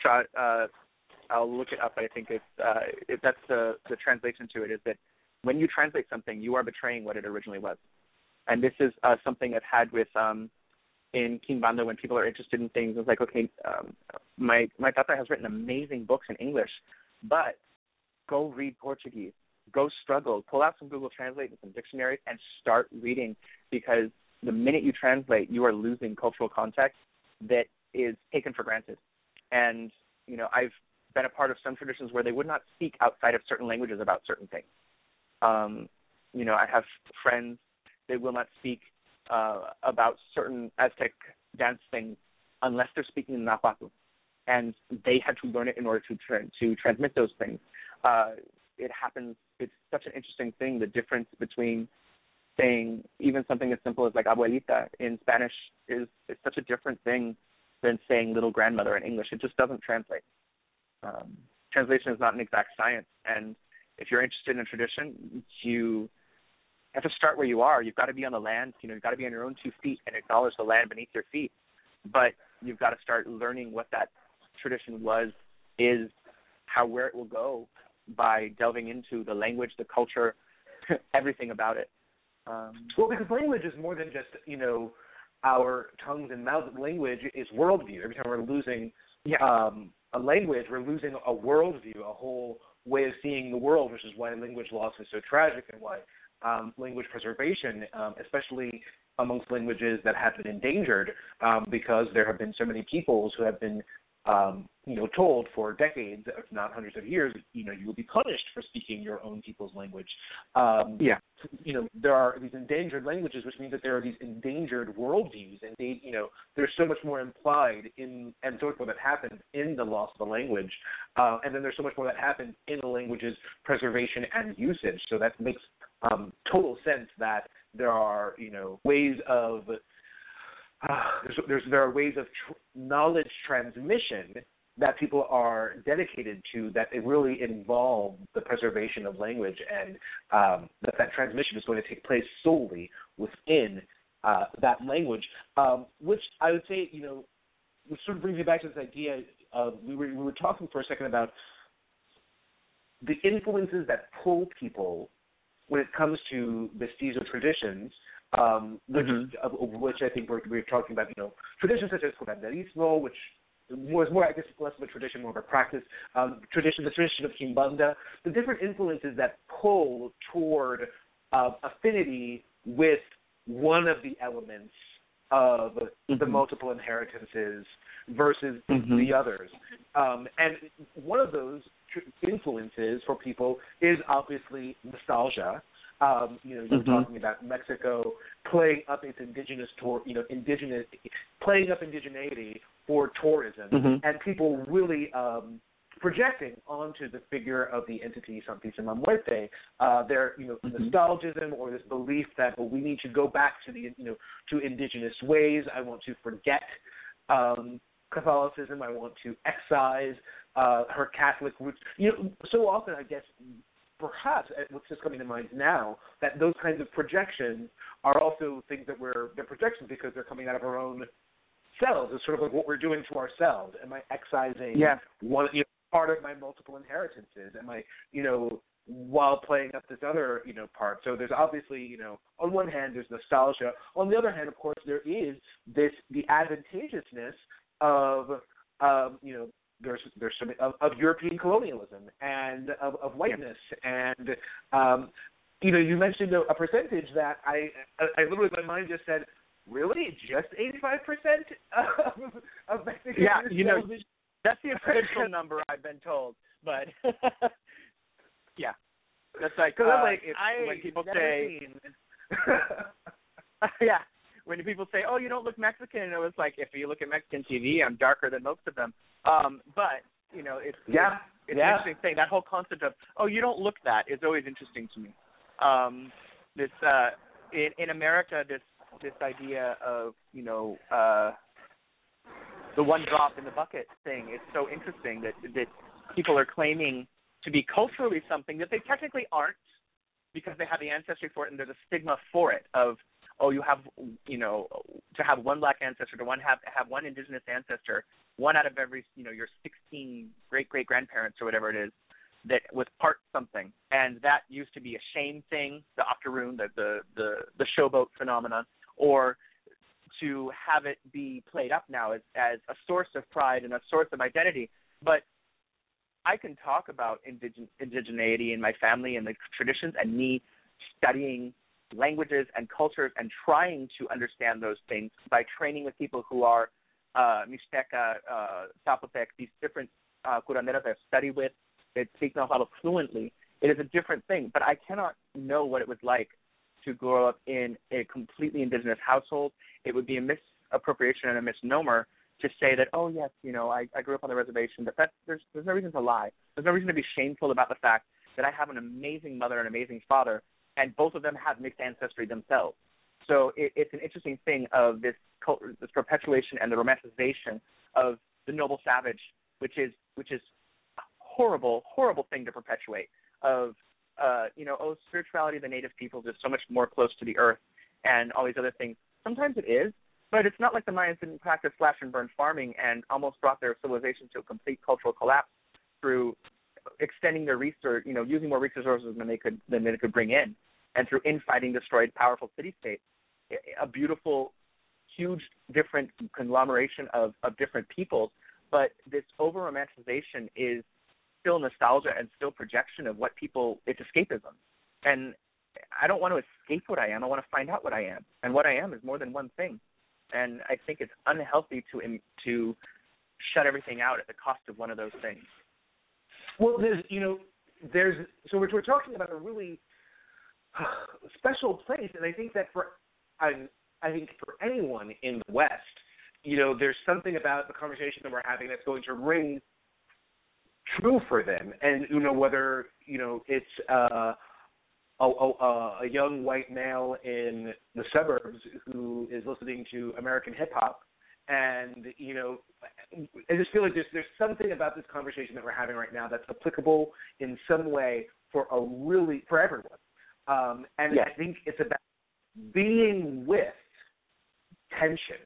I'll look it up, but I think that's the translation to it, is that when you translate something, you are betraying what it originally was. And this is something I've had with in Kimbanda, when people are interested in things. It's like, okay, my tata has written amazing books in English, but go read Portuguese. Go struggle. Pull out some Google Translate and some dictionaries and start reading, because the minute you translate, you are losing cultural context that is taken for granted. And, I've been a part of some traditions where they would not speak outside of certain languages about certain things. I have friends, they will not speak about certain Aztec dance things unless they're speaking in Nahuatl, and they had to learn it in order to transmit those things. It happens. It's such an interesting thing, the difference between saying even something as simple as like abuelita in Spanish is such a different thing than saying little grandmother in English. It just doesn't translate. Translation is not an exact science, and if you're interested in a tradition, you have to start where you are. You've got to be on the land. You've got to be on your own 2 feet and acknowledge the land beneath your feet. But you've got to start learning what that tradition was, is, where it will go, by delving into the language, the culture, everything about it. Well, because language is more than just, our tongues and mouths. Language is worldview. Every time we're losing a language, we're losing a worldview, a whole way of seeing the world, which is why language loss is so tragic, and why language preservation, especially amongst languages that have been endangered, because there have been so many peoples who have been told for decades, if not hundreds of years, you will be punished for speaking your own people's language. There are these endangered languages, which means that there are these endangered worldviews, and there's so much more implied in, and so much more that happens in the loss of a language, and then there's so much more that happens in the language's preservation and usage. So that makes total sense that there are, ways of there are ways of knowledge transmission that people are dedicated to, that it really involve the preservation of language, and that transmission is going to take place solely within that language, which I would say, which sort of brings me back to this idea of, we were talking for a second about the influences that pull people when it comes to mestizo traditions, which I think we're talking about, traditions such as curanderismo, which was more, I guess, less of a tradition, more of a practice, the tradition of Kimbanda, the different influences that pull toward affinity with one of the elements of the multiple inheritances versus the others. And one of those influences for people is obviously nostalgia. You're talking about Mexico playing up its playing up indigeneity for tourism, and people really projecting onto the figure of the entity Santísima Muerte, their nostalgism, or this belief that we need to go back to the to indigenous ways. I want to forget Catholicism. I want to excise her Catholic roots. So often, I guess, perhaps what's just coming to mind now, that those kinds of projections are also things that they're projections because they're coming out of our own selves. It's sort of like what we're doing to ourselves. Am I excising one part of my multiple inheritances? Am I, while playing up this other, part? So there's obviously, on one hand, there's nostalgia. On the other hand, of course, there is the advantageousness of, there's some of European colonialism and of whiteness, and you mentioned a percentage that I literally, my mind just said, really, just 85% of Mexicans? Yeah, that's the official number I've been told, but yeah, that's like when people say, yeah. When people say, "Oh, you don't look Mexican," and it was like, if you look at Mexican TV, I'm darker than most of them. But it's an interesting thing. That whole concept of, "Oh, you don't look that," is always interesting to me. This in America, this idea of the one drop in the bucket thing is so interesting that people are claiming to be culturally something that they technically aren't, because they have the ancestry for it, and there's a stigma for it of, oh, you have, to have one black ancestor, to have one indigenous ancestor, one out of every, your 16 great-great-grandparents or whatever it is, that was part something. And that used to be a shame thing, the octoroon, the showboat phenomenon, or to have it be played up now as a source of pride and a source of identity. But I can talk about indigeneity in my family and the traditions, and me studying languages and cultures and trying to understand those things by training with people who are Mixteca, Zapotec, these different curanderos I've studied with that speak Nahuatl fluently. It is a different thing, but I cannot know what it was like to grow up in a completely indigenous household. It would be a misappropriation and a misnomer to say that, oh, yes, I grew up on the reservation, but there's no reason to lie. There's no reason to be shameful about the fact that I have an amazing mother and an amazing father, and both of them have mixed ancestry themselves. So it's an interesting thing of this perpetuation and the romanticization of the noble savage, which is a horrible, horrible thing to perpetuate. Of spirituality of the native peoples is so much more close to the earth, and all these other things. Sometimes it is, but it's not like the Mayans didn't practice slash and burn farming and almost brought their civilization to a complete cultural collapse through extending their research, using more resources than they could bring in, and through infighting destroyed powerful city-states. A beautiful, huge, different conglomeration of different peoples, but this over-romanticization is still nostalgia and still projection of what it's escapism. And I don't want to escape what I am. I want to find out what I am. And what I am is more than one thing. And I think it's unhealthy to shut everything out at the cost of one of those things. Well, so we're talking about a really special place, and I think that for anyone in the West, there's something about the conversation that we're having that's going to ring true for them. And whether it's a young white male in the suburbs who is listening to American hip hop, and I just feel like there's something about this conversation that we're having right now that's applicable in some way for everyone. And yes. I think it's about being with tension,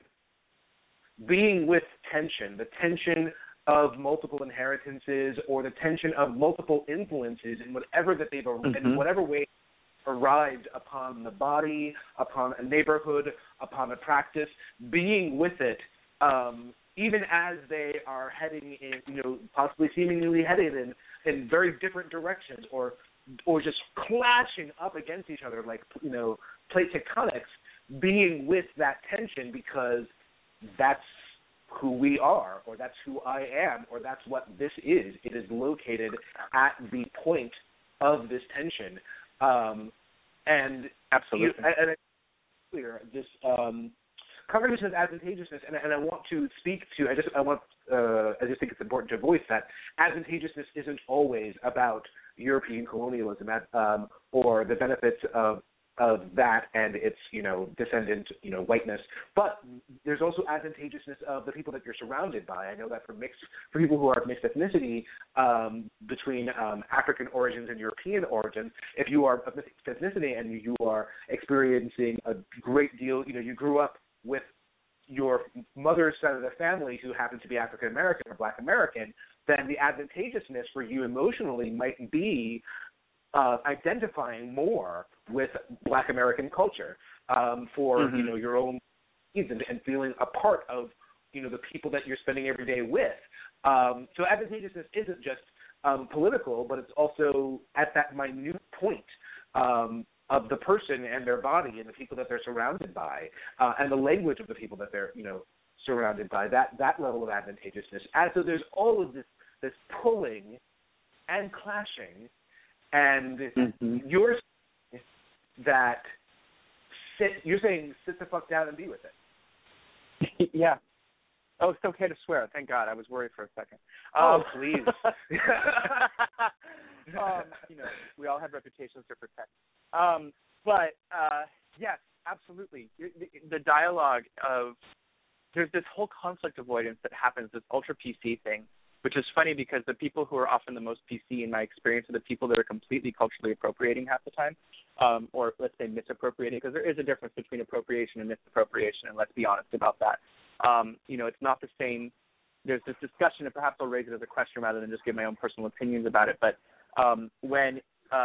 the tension of multiple inheritances, or the tension of multiple influences in whatever that they've in whatever way arrived upon the body, upon a neighborhood, upon a practice, being with it, even as they are heading in, possibly seemingly headed in very different directions, or just clashing up against each other like plate tectonics, being with that tension because that's who we are, or that's who I am, or that's what this is. It is located at the point of this tension. And absolutely. And it's clear this conversation of advantageousness, and I want to speak to. I just think it's important to voice that advantageousness isn't always about European colonialism or the benefits of of that and its, descendant, whiteness. But there's also advantageousness of the people that you're surrounded by. I know that for people who are of mixed ethnicity, between African origins and European origins, if you are of mixed ethnicity and you are experiencing a great deal, you grew up with your mother's side of the family who happens to be African American or Black American, then the advantageousness for you emotionally might be identifying more with Black American culture for your own needs and feeling a part of the people that you're spending every day with. So advantageousness isn't just political, but it's also at that minute point of the person and their body and the people that they're surrounded by, and the language of the people that they're surrounded by. That level of advantageousness. And so there's all of this pulling and clashing, and you're saying sit the fuck down and be with it. Yeah. Oh, it's okay to swear. Thank God. I was worried for a second. Please. We all have reputations to protect. But yes, absolutely. The dialogue of there's this whole conflict avoidance that happens, this ultra PC thing, which is funny because the people who are often the most PC in my experience are the people that are completely culturally appropriating half the time, or let's say misappropriating, because there is a difference between appropriation and misappropriation, and let's be honest about that. It's not the same. There's this discussion, and perhaps I'll raise it as a question rather than just give my own personal opinions about it, but when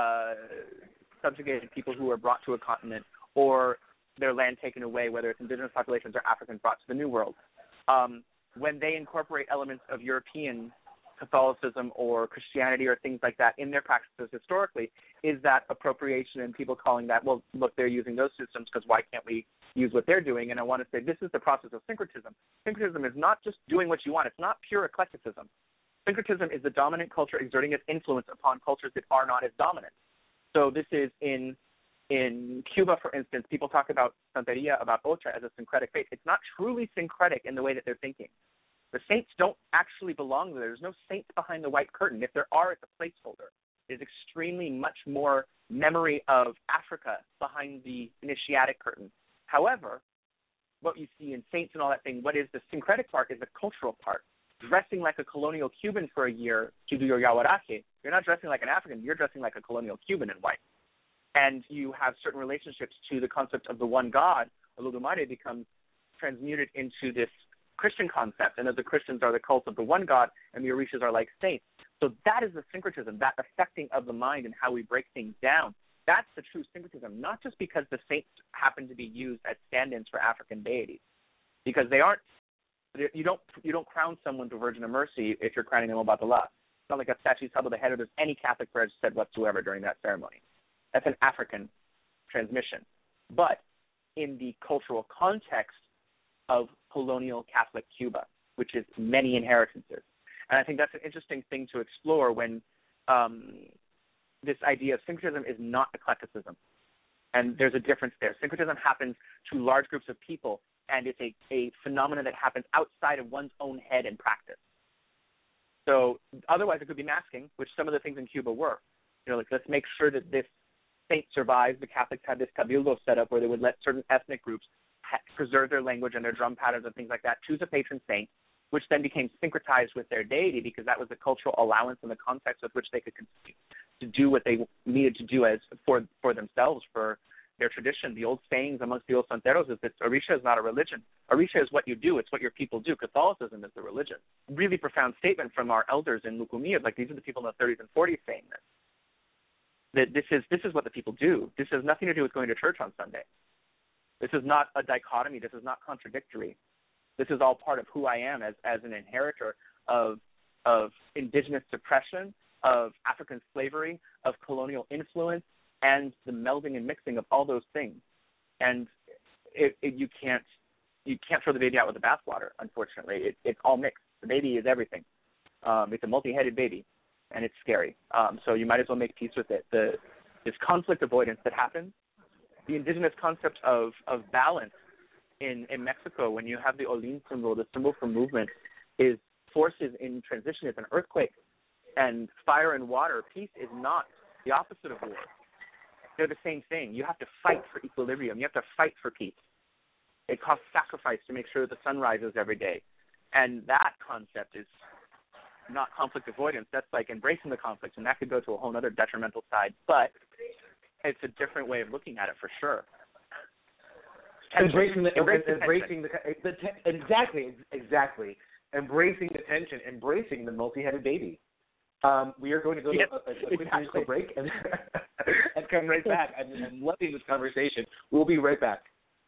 subjugated people who are brought to a continent or their land taken away, whether it's indigenous populations or Africans brought to the New World, when they incorporate elements of European Catholicism or Christianity or things like that in their practices historically, is that appropriation and people calling that, well, look, they're using those systems because why can't we use what they're doing? And I want to say this is the process of syncretism. Syncretism is not just doing what you want. It's not pure eclecticism. Syncretism is the dominant culture exerting its influence upon cultures that are not as dominant. So this is in Cuba, for instance, people talk about Santeria, about Otra as a syncretic faith. It's not truly syncretic in the way that they're thinking. The saints don't actually belong there. There's no saints behind the white curtain. If there are, it's a placeholder. It is extremely much more memory of Africa behind the initiatic curtain. However, what you see in saints and all that thing, what is the syncretic part is the cultural part. Dressing like a colonial Cuban for a year to do your yaguaraje, you're not dressing like an African, you're dressing like a colonial Cuban in white. And you have certain relationships to the concept of the one God. Olodumare becomes transmuted into this Christian concept, and as the Christians are the cult of the one God, and the Orishas are like saints. So that is the syncretism, that affecting of the mind and how we break things down. That's the true syncretism, not just because the saints happen to be used as stand-ins for African deities, because they aren't. You don't crown someone to Virgin of Mercy if you're crowning them Obatala. It's not like a statue's held to the head, or there's any Catholic prayers said whatsoever during that ceremony. That's an African transmission. But in the cultural context of colonial Catholic Cuba, which is many inheritances. And I think that's an interesting thing to explore when this idea of syncretism is not eclecticism. And there's a difference there. Syncretism happens to large groups of people, and it's a phenomenon that happens outside of one's own head and practice. So otherwise it could be masking, which some of the things in Cuba were. Like let's make sure that this saint survives. The Catholics had this cabildo set up where they would let certain ethnic groups preserve their language and their drum patterns and things like that, choose a patron saint, which then became syncretized with their deity because that was the cultural allowance and the context with which they could continue to do what they needed to do as for themselves, for their tradition. The old sayings amongst the old santeros is that Orisha is not a religion. Orisha is what you do. It's what your people do. Catholicism is the religion. Really profound statement from our elders in Lucumí. Like these are the people in the 30s and 40s saying this. That this is what the people do. This has nothing to do with going to church on Sunday. This is not a dichotomy. This is not contradictory. This is all part of who I am as an inheritor of indigenous suppression, of African slavery, of colonial influence, and the melding and mixing of all those things. And you can't throw the baby out with the bathwater, unfortunately. It's all mixed. The baby is everything. It's a multi-headed baby, and it's scary. So you might as well make peace with it. This conflict avoidance that happens, the indigenous concept of balance in Mexico, when you have the Olin symbol, the symbol for movement, is forces in transition. It's an earthquake. And fire and water, peace is not the opposite of war. they're the same thing. You have to fight for equilibrium. You have to fight for peace. It costs sacrifice to make sure that the sun rises every day. And that concept is not conflict avoidance. That's like embracing the conflict, and that could go to a whole other detrimental side. But it's a different way of looking at it for sure. Embracing the tension, embracing the multi-headed baby. We are going to go to a quick musical break and come right back. I'm loving this conversation. We'll be right back.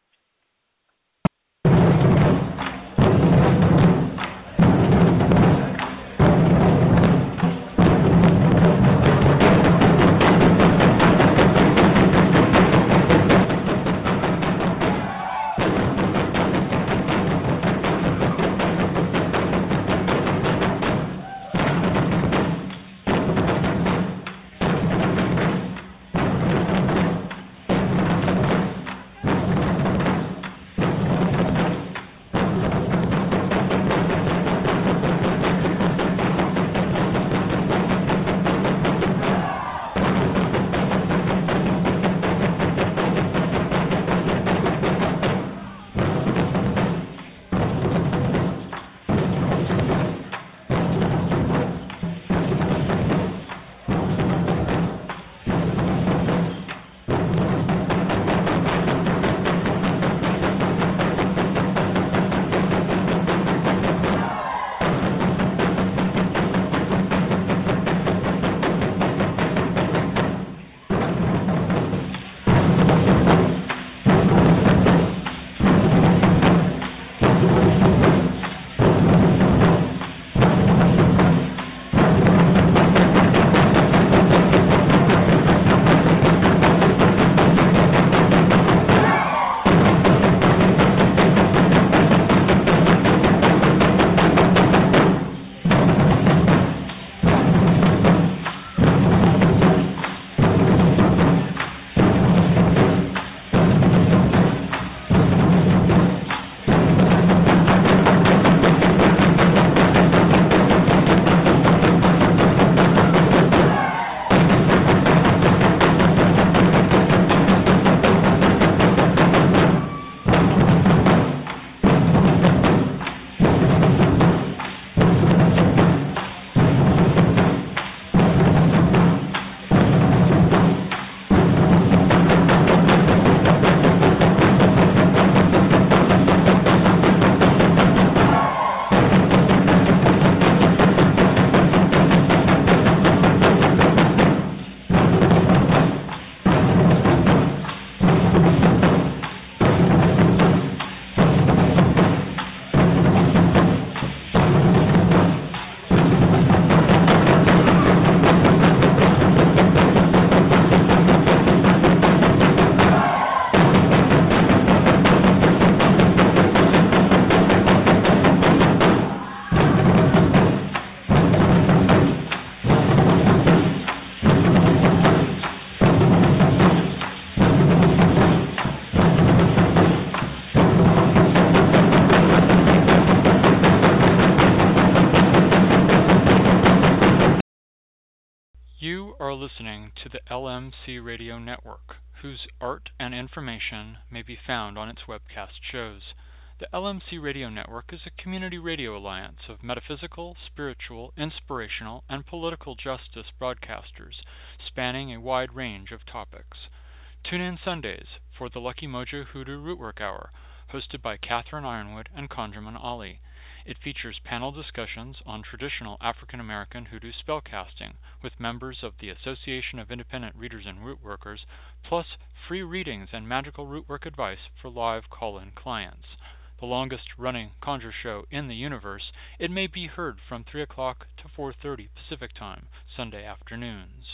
listening to the LMC Radio Network, whose art and information may be found on its webcast shows. The LMC Radio Network is a community radio alliance of metaphysical, spiritual, inspirational, and political justice broadcasters spanning a wide range of topics. Tune in Sundays for the Lucky Mojo Hoodoo Rootwork Hour, hosted by Catherine Ironwood and Conjurman Ali. It features panel discussions on traditional African American hoodoo spellcasting with members of the Association of Independent Readers and Rootworkers, plus free readings and magical rootwork advice for live call-in clients. The longest-running conjure show in the universe, it may be heard from 3 o'clock to 4:30 Pacific Time, Sunday afternoons.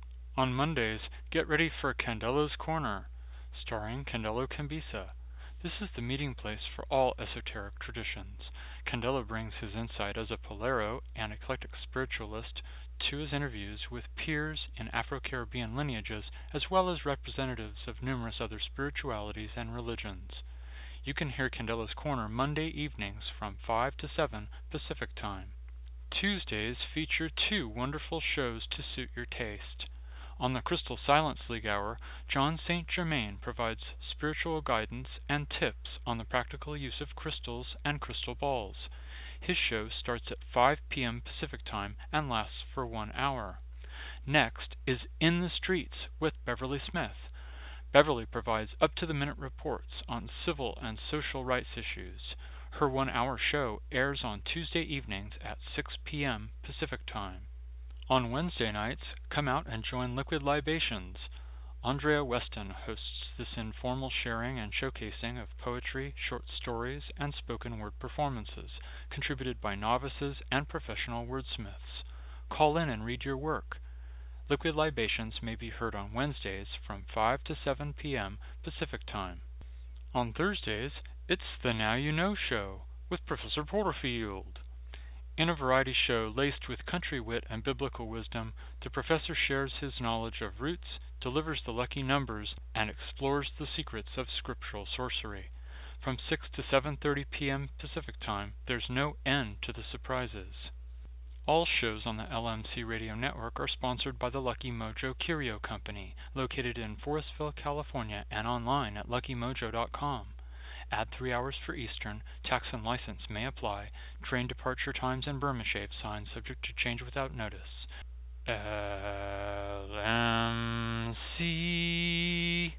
On Mondays, get ready for Candelo's Corner, starring Candelo Cambisa. This is the meeting place for all esoteric traditions. Candelo brings his insight as a Polero and eclectic spiritualist to his interviews with peers in Afro-Caribbean lineages, as well as representatives of numerous other spiritualities and religions. You can hear Candelo's Corner Monday evenings from 5 to 7 Pacific Time. Tuesdays feature 2 wonderful shows to suit your taste. On the Crystal Silence League Hour, John St. Germain provides spiritual guidance and tips on the practical use of crystals and crystal balls. His show starts at 5 p.m. Pacific Time and lasts for 1 hour. Next is In the Streets with Beverly Smith. Beverly provides up-to-the-minute reports on civil and social rights issues. Her 1-hour show airs on Tuesday evenings at 6 p.m. Pacific Time. On Wednesday nights, come out and join Liquid Libations. Andrea Weston hosts this informal sharing and showcasing of poetry, short stories, and spoken word performances, contributed by novices and professional wordsmiths. Call in and read your work. Liquid Libations may be heard on Wednesdays from 5 to 7 p.m. Pacific Time. On Thursdays, it's the Now You Know Show with Professor Porterfield. In a variety show laced with country wit and biblical wisdom, the professor shares his knowledge of roots, delivers the lucky numbers, and explores the secrets of scriptural sorcery. From 6 to 7:30 p.m. Pacific Time, there's no end to the surprises. All shows on the LMC Radio Network are sponsored by the Lucky Mojo Curio Company, located in Forestville, California, and online at luckymojo.com. Add 3 hours for Eastern. Tax and license may apply. Train departure times and Burma shape signs subject to change without notice. LMC.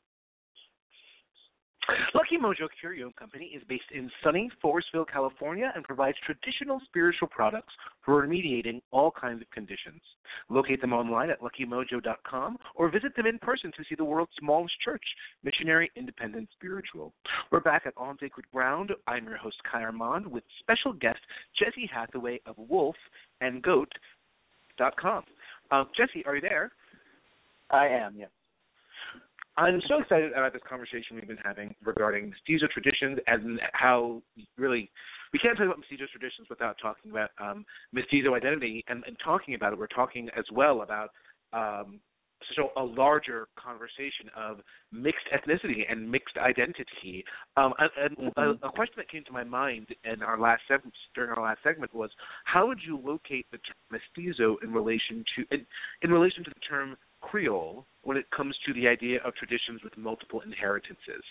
Lucky Mojo Curio Company is based in sunny Forestville, California, and provides traditional spiritual products for remediating all kinds of conditions. Locate them online at luckymojo.com or visit them in person to see the world's smallest church, Missionary Independent Spiritual. We're back at On Sacred Ground. I'm your host, Kai Armand, with special guest Jesse Hathaway of wolfandgoat.com. Jesse, are you there? I am, yes. I'm so excited about this conversation we've been having regarding mestizo traditions and how really we can't talk about mestizo traditions without talking about mestizo identity and talking about it. We're talking as well about such a larger conversation of mixed ethnicity and mixed identity. A question that came to my mind in our last during our last segment was, how would you locate the term mestizo in relation to the term Creole when it comes to the idea of traditions with multiple inheritances?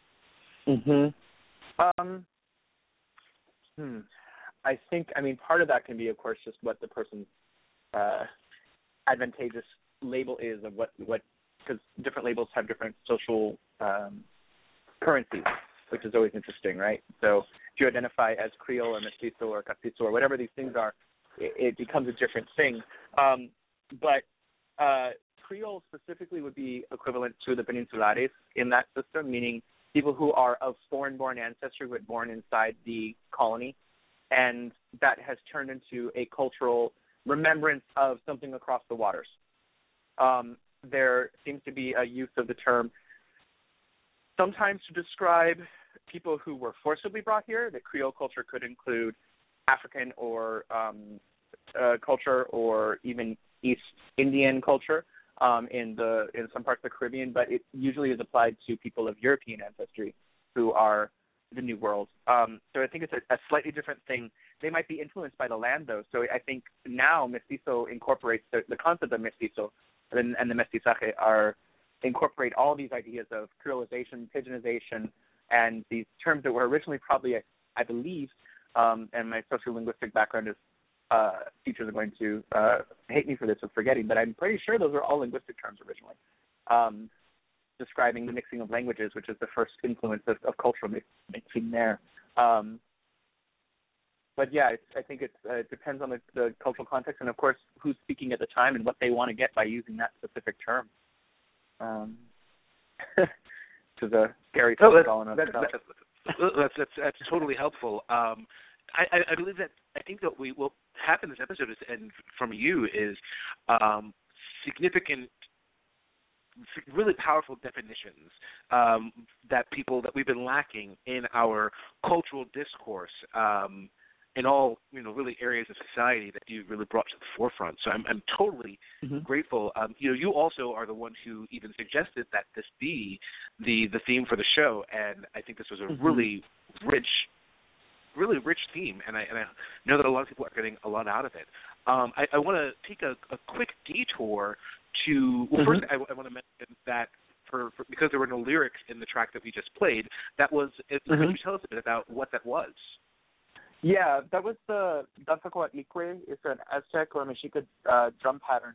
I think, part of that can be, of course, just what the person's advantageous label is of what because different labels have different social currencies, which is always interesting, right? So if you identify as Creole or mestizo or castizo or whatever these things are, it becomes a different thing. But Creole specifically would be equivalent to the Peninsulares in that system, meaning people who are of foreign-born ancestry who were born inside the colony, and that has turned into a cultural remembrance of something across the waters. There seems to be a use of the term sometimes to describe people who were forcibly brought here. That Creole culture could include African or culture, or even East Indian culture in some parts of the Caribbean, but it usually is applied to people of European ancestry who are the New World. So I think it's a slightly different thing. They might be influenced by the land, though. So I think now mestizo incorporates the concept of mestizo and the mestizaje incorporate all these ideas of creolization, pigeonization, and these terms that were originally probably, I believe, and my sociolinguistic background is teachers are going to hate me for this with forgetting, but I'm pretty sure those are all linguistic terms originally, describing the mixing of languages, which is the first influence of cultural mixing there. But yeah, I think it depends on the cultural context and, of course, who's speaking at the time and what they want to get by using that specific term. To the scary that's totally helpful. I believe that I think that we will happen this episode and from you is significant, really powerful definitions that we've been lacking in our cultural discourse in all really areas of society that you really brought to the forefront. So I'm totally grateful. You also are the one who even suggested that this be the theme for the show, and I think this was a really rich theme, and I know that a lot of people are getting a lot out of it. I want to take a quick detour first I want to mention that for because there were no lyrics in the track that we just played, that was. Could you tell us a bit about what that was? Yeah, that was the Danza Coatlicue. It's an Aztec or Mexica drum pattern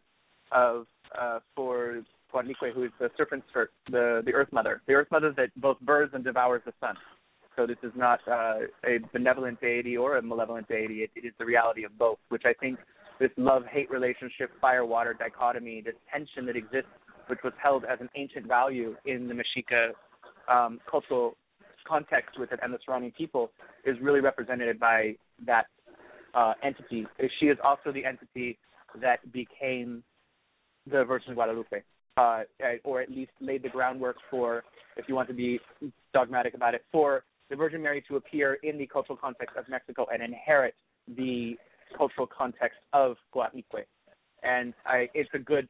for Coatlicue, who is the serpent skirt, the Earth Mother that both births and devours the sun. So this is not a benevolent deity or a malevolent deity. It is the reality of both, which I think this love-hate relationship, fire-water dichotomy, this tension that exists, which was held as an ancient value in the Mexica cultural context with it and the surrounding people, is really represented by that entity. She is also the entity that became the Virgin of Guadalupe, or at least laid the groundwork for, if you want to be dogmatic about it, for the Virgin Mary to appear in the cultural context of Mexico and inherit the cultural context of Coatlicue. And it's a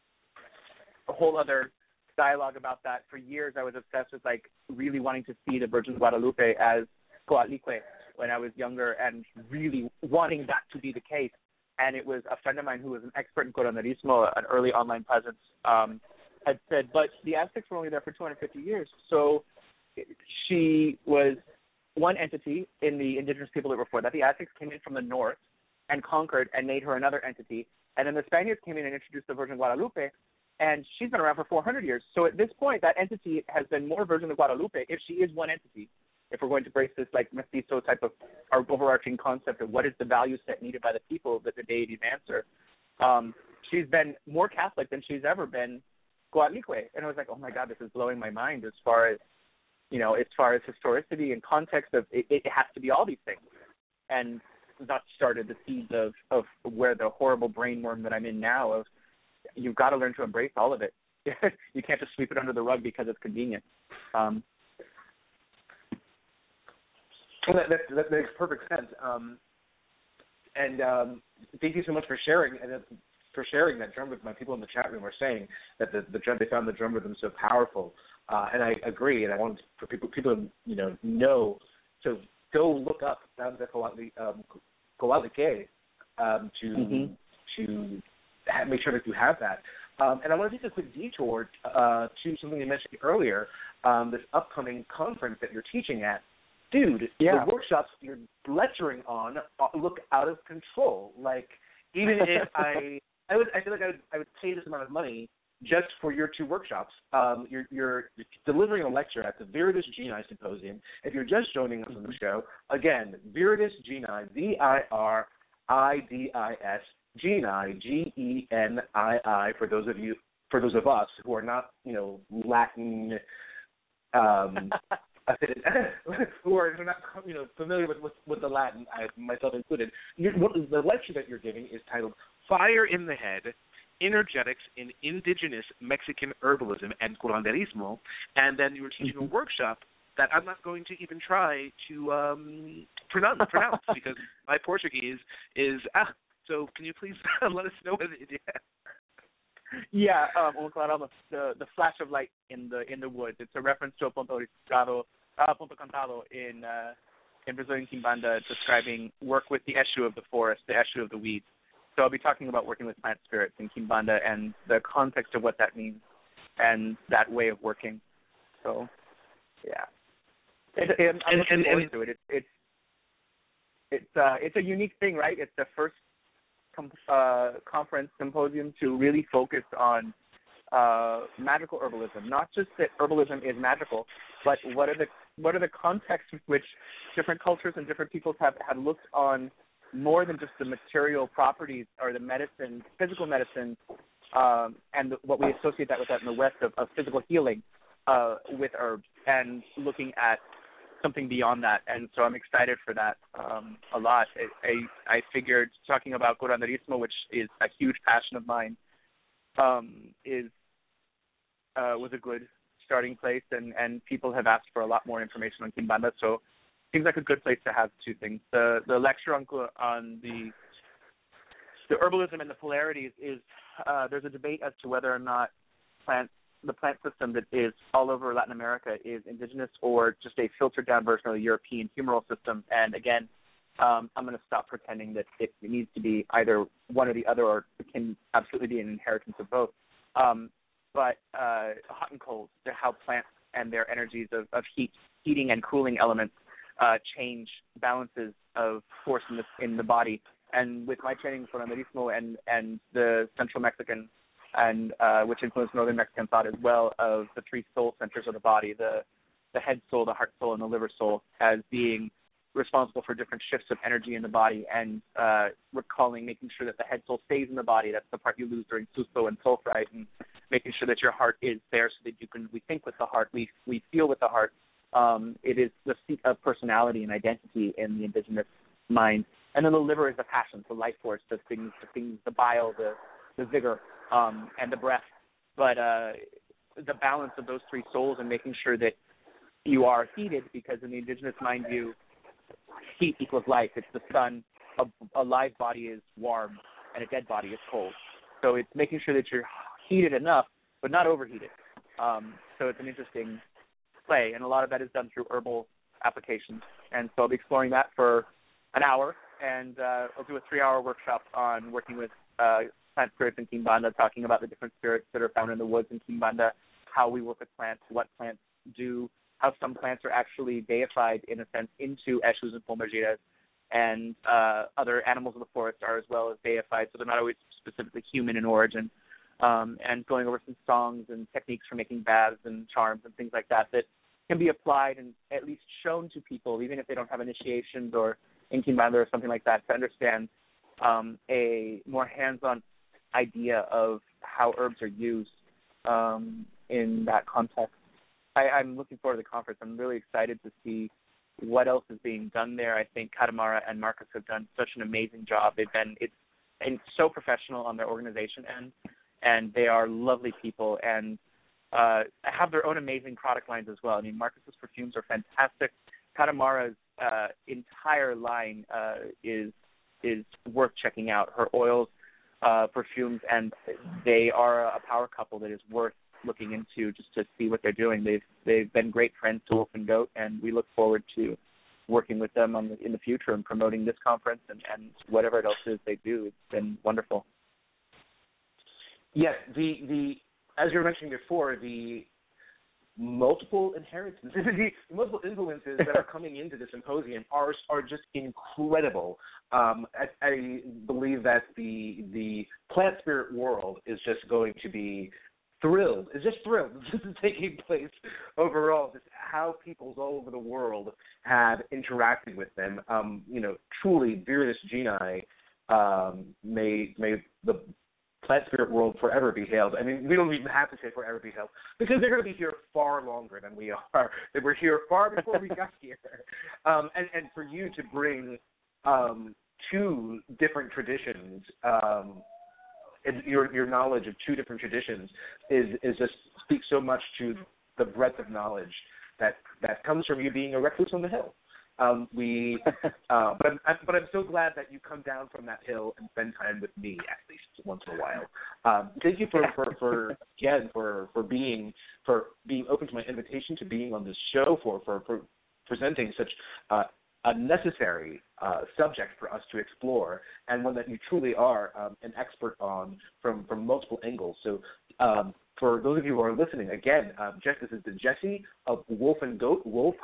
whole other dialogue about that. For years, I was obsessed with really wanting to see the Virgin of Guadalupe as Coatlicue when I was younger, and really wanting that to be the case. And it was a friend of mine who was an expert in curanderismo, an early online presence, had said, but the Aztecs were only there for 250 years. So she was one entity in the indigenous people that were before that. The Aztecs came in from the north and conquered and made her another entity. And then the Spaniards came in and introduced the Virgin of Guadalupe, and she's been around for 400 years. So at this point, that entity has been more Virgin of Guadalupe, if she is one entity, if we're going to brace this mestizo type of our overarching concept of what is the value set needed by the people that the deities answer. She's been more Catholic than she's ever been Coatlicue. And I was like, oh my God, this is blowing my mind as far as historicity and context of it has to be all these things. And that started the seeds of where the horrible brainworm that I'm in now of, you've got to learn to embrace all of it. You can't just sweep it under the rug because it's convenient. That makes perfect sense. And thank you so much for sharing that drum rhythm. My people in the chat room were saying that they found the drum rhythm so powerful, and I agree. And I want for people to know to go look up Danza Coatlicue to make sure that you have that. And I want to take a quick detour to something you mentioned earlier, this upcoming conference that you're teaching at. Dude, the workshops you're lecturing on look out of control. Like, even if I feel like I would pay this amount of money just for your two workshops. You're delivering a lecture at the Viridis Genii Symposium. If you're just joining us on the show, again, Viridis Genii, VIRIDIS Genii, GENII. For those of us who are not, Latin. Who are not familiar with the Latin, myself included. The lecture that you're giving is titled "Fire in the Head: Energetics in Indigenous Mexican Herbalism and Curanderismo," and then you were teaching a workshop that I'm not going to even try to pronounce because my Portuguese is So can you please let us know what it is? Yeah, the flash of light in the woods. It's a reference to a punto cantado in Brazilian Quimbanda, describing work with the issue of the forest, the issue of the weeds. So I'll be talking about working with plant spirits in Quimbanda and the context of what that means and that way of working. So, yeah, I'm looking forward to it. It's a unique thing, right? It's the first conference symposium to really focus on magical herbalism. Not just that herbalism is magical, but what are the contexts with which different cultures and different peoples have looked on more than just the material properties or the medicine, physical medicine, and what we associate that with that in the West of physical healing with herbs, and looking at something beyond that. And so I'm excited for that a lot. I figured talking about curanderismo, which is a huge passion of mine, was a good starting place, and people have asked for a lot more information on Quimbanda, so it seems like a good place to have two things. The lecture on the herbalism and the polarities is there's a debate as to whether or not the plant system that is all over Latin America is indigenous or just a filtered down version of the European humoral system. And again, I'm going to stop pretending that it needs to be either one or the other, or it can absolutely be an inheritance of both. But hot and cold, how plants and their energies of heating and cooling elements change balances of force in the body. And with my training for Amerismo and the Central Mexican, and which influenced Northern Mexican thought as well, of the three soul centers of the body, the head soul, the heart soul, and the liver soul, as being responsible for different shifts of energy in the body, and making sure that the head soul stays in the body. That's the part you lose during susto and sulfurite, and making sure that your heart is there so that we think with the heart, we feel with the heart. It is the seat of personality and identity in the indigenous mind. And then the liver is the passion, the life force, the things, the bile, the vigor, and the breath. But the balance of those three souls and making sure that you are heated, because in the indigenous mind view, heat equals life. It's the sun. A live body is warm, and a dead body is cold. So it's making sure that you're heated enough, but not overheated. So it's an interesting play, and a lot of that is done through herbal applications. And so I'll be exploring that for an hour, and I'll do a 3-hour workshop on working with plant spirits in Kimbanda, talking about the different spirits that are found in the woods in Kimbanda, how we work with plants, what plants do, how some plants are actually deified, in a sense, into Eshus and Pomergiras, and other animals of the forest are as well as deified, so they're not always specifically human in origin, and going over some songs and techniques for making baths and charms and things like that can be applied and at least shown to people, even if they don't have initiations or in Kimbanda or something like that, to understand a more hands-on idea of how herbs are used in that context. I'm looking forward to the conference. I'm really excited to see what else is being done there. I think Katamara and Marcus have done such an amazing job. It's so professional on their organization end, and they are lovely people and have their own amazing product lines as well. I mean, Marcus's perfumes are fantastic. Katamara's entire line is worth checking out. Her oils, perfumes, and they are a power couple that is worth looking into just to see what they're doing. They've been great friends to Wolf and Goat, and we look forward to working with them in the future and promoting this conference and whatever else it is they do. It's been wonderful. Yes, the as you were mentioning before, the multiple inheritances, the multiple influences that are coming into the symposium are just incredible. I believe that the plant spirit world is just going to be thrilled. It's just thrilled. This is taking place overall. Just how peoples all over the world have interacted with them. Truly, Viridis Genii, may the plant spirit world forever be hailed. I mean, we don't even have to say forever be hailed, because they're going to be here far longer than we are. They were here far before we got here. And for you to bring two different traditions, and your knowledge of two different traditions is just speaks so much to the breadth of knowledge that comes from you being a recluse on the hill. But I'm so glad that you come down from that hill and spend time with me at least once in a while. Thank you for being open to my invitation, to being on this show, for presenting such a necessary subject for us to explore, and one that you truly are an expert on from multiple angles. So for those of you who are listening, again, this is the Jesse of Wolf and Goat,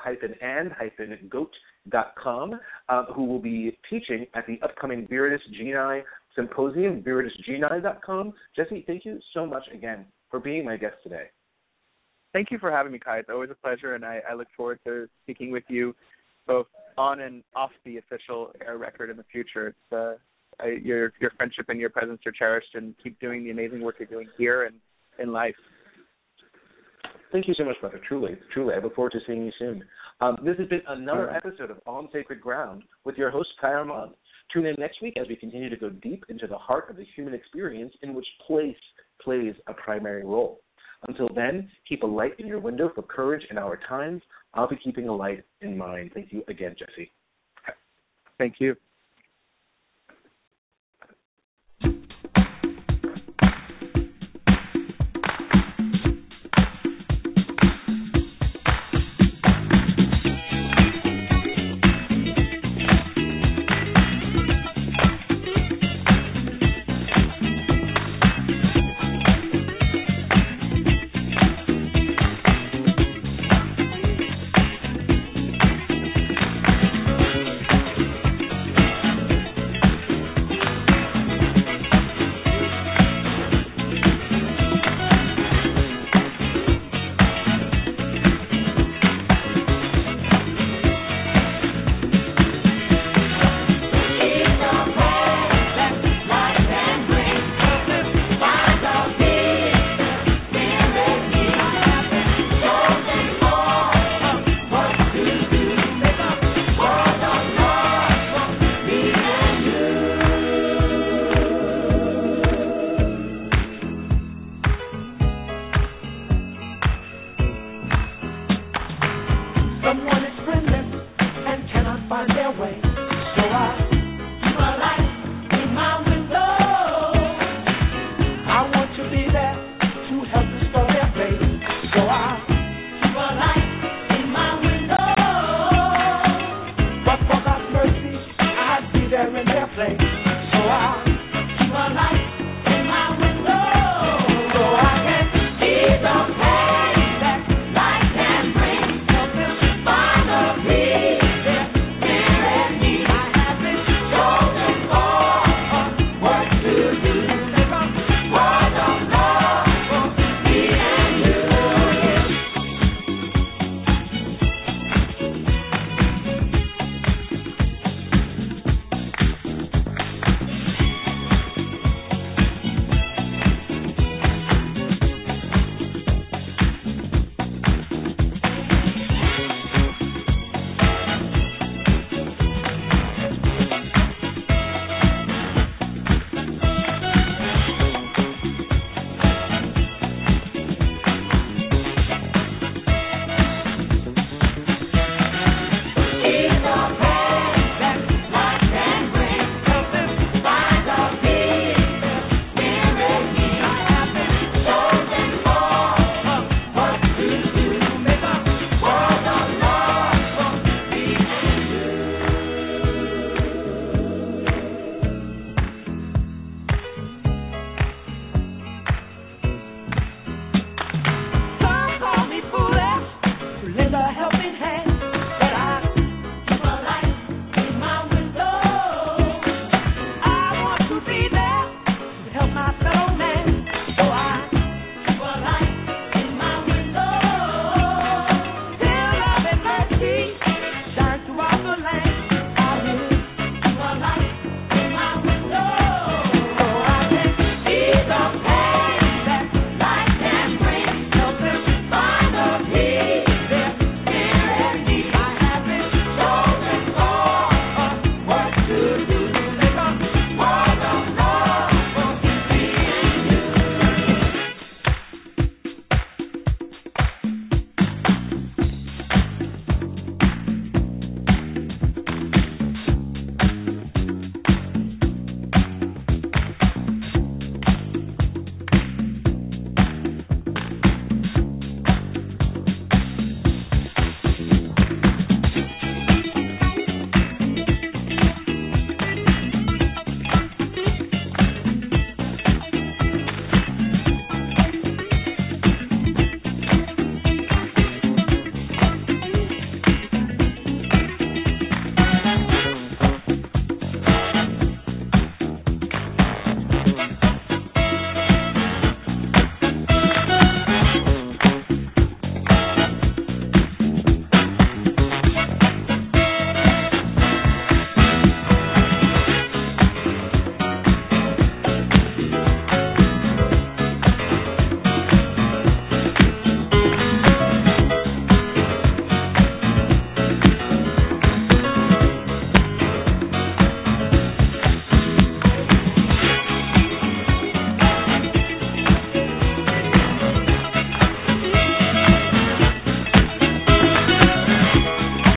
wolf-and-goat.com, who will be teaching at the upcoming Viridis Genii Symposium, viridisgenii.com. Jesse, thank you so much again for being my guest today. Thank you for having me, Kai. It's always a pleasure, and I look forward to speaking with you both on and off the official air record in the future. It's your friendship and your presence are cherished, and keep doing the amazing work you're doing here and in life. Thank you so much, brother. Truly. I look forward to seeing you soon. This has been another episode of On Sacred Ground with your host, Kai Armand. Tune in next week as we continue to go deep into the heart of the human experience, in which place plays a primary role. Until then, keep a light in your window for courage in our times. I'll be keeping a light in mine. Thank you again, Jesse. Thank you.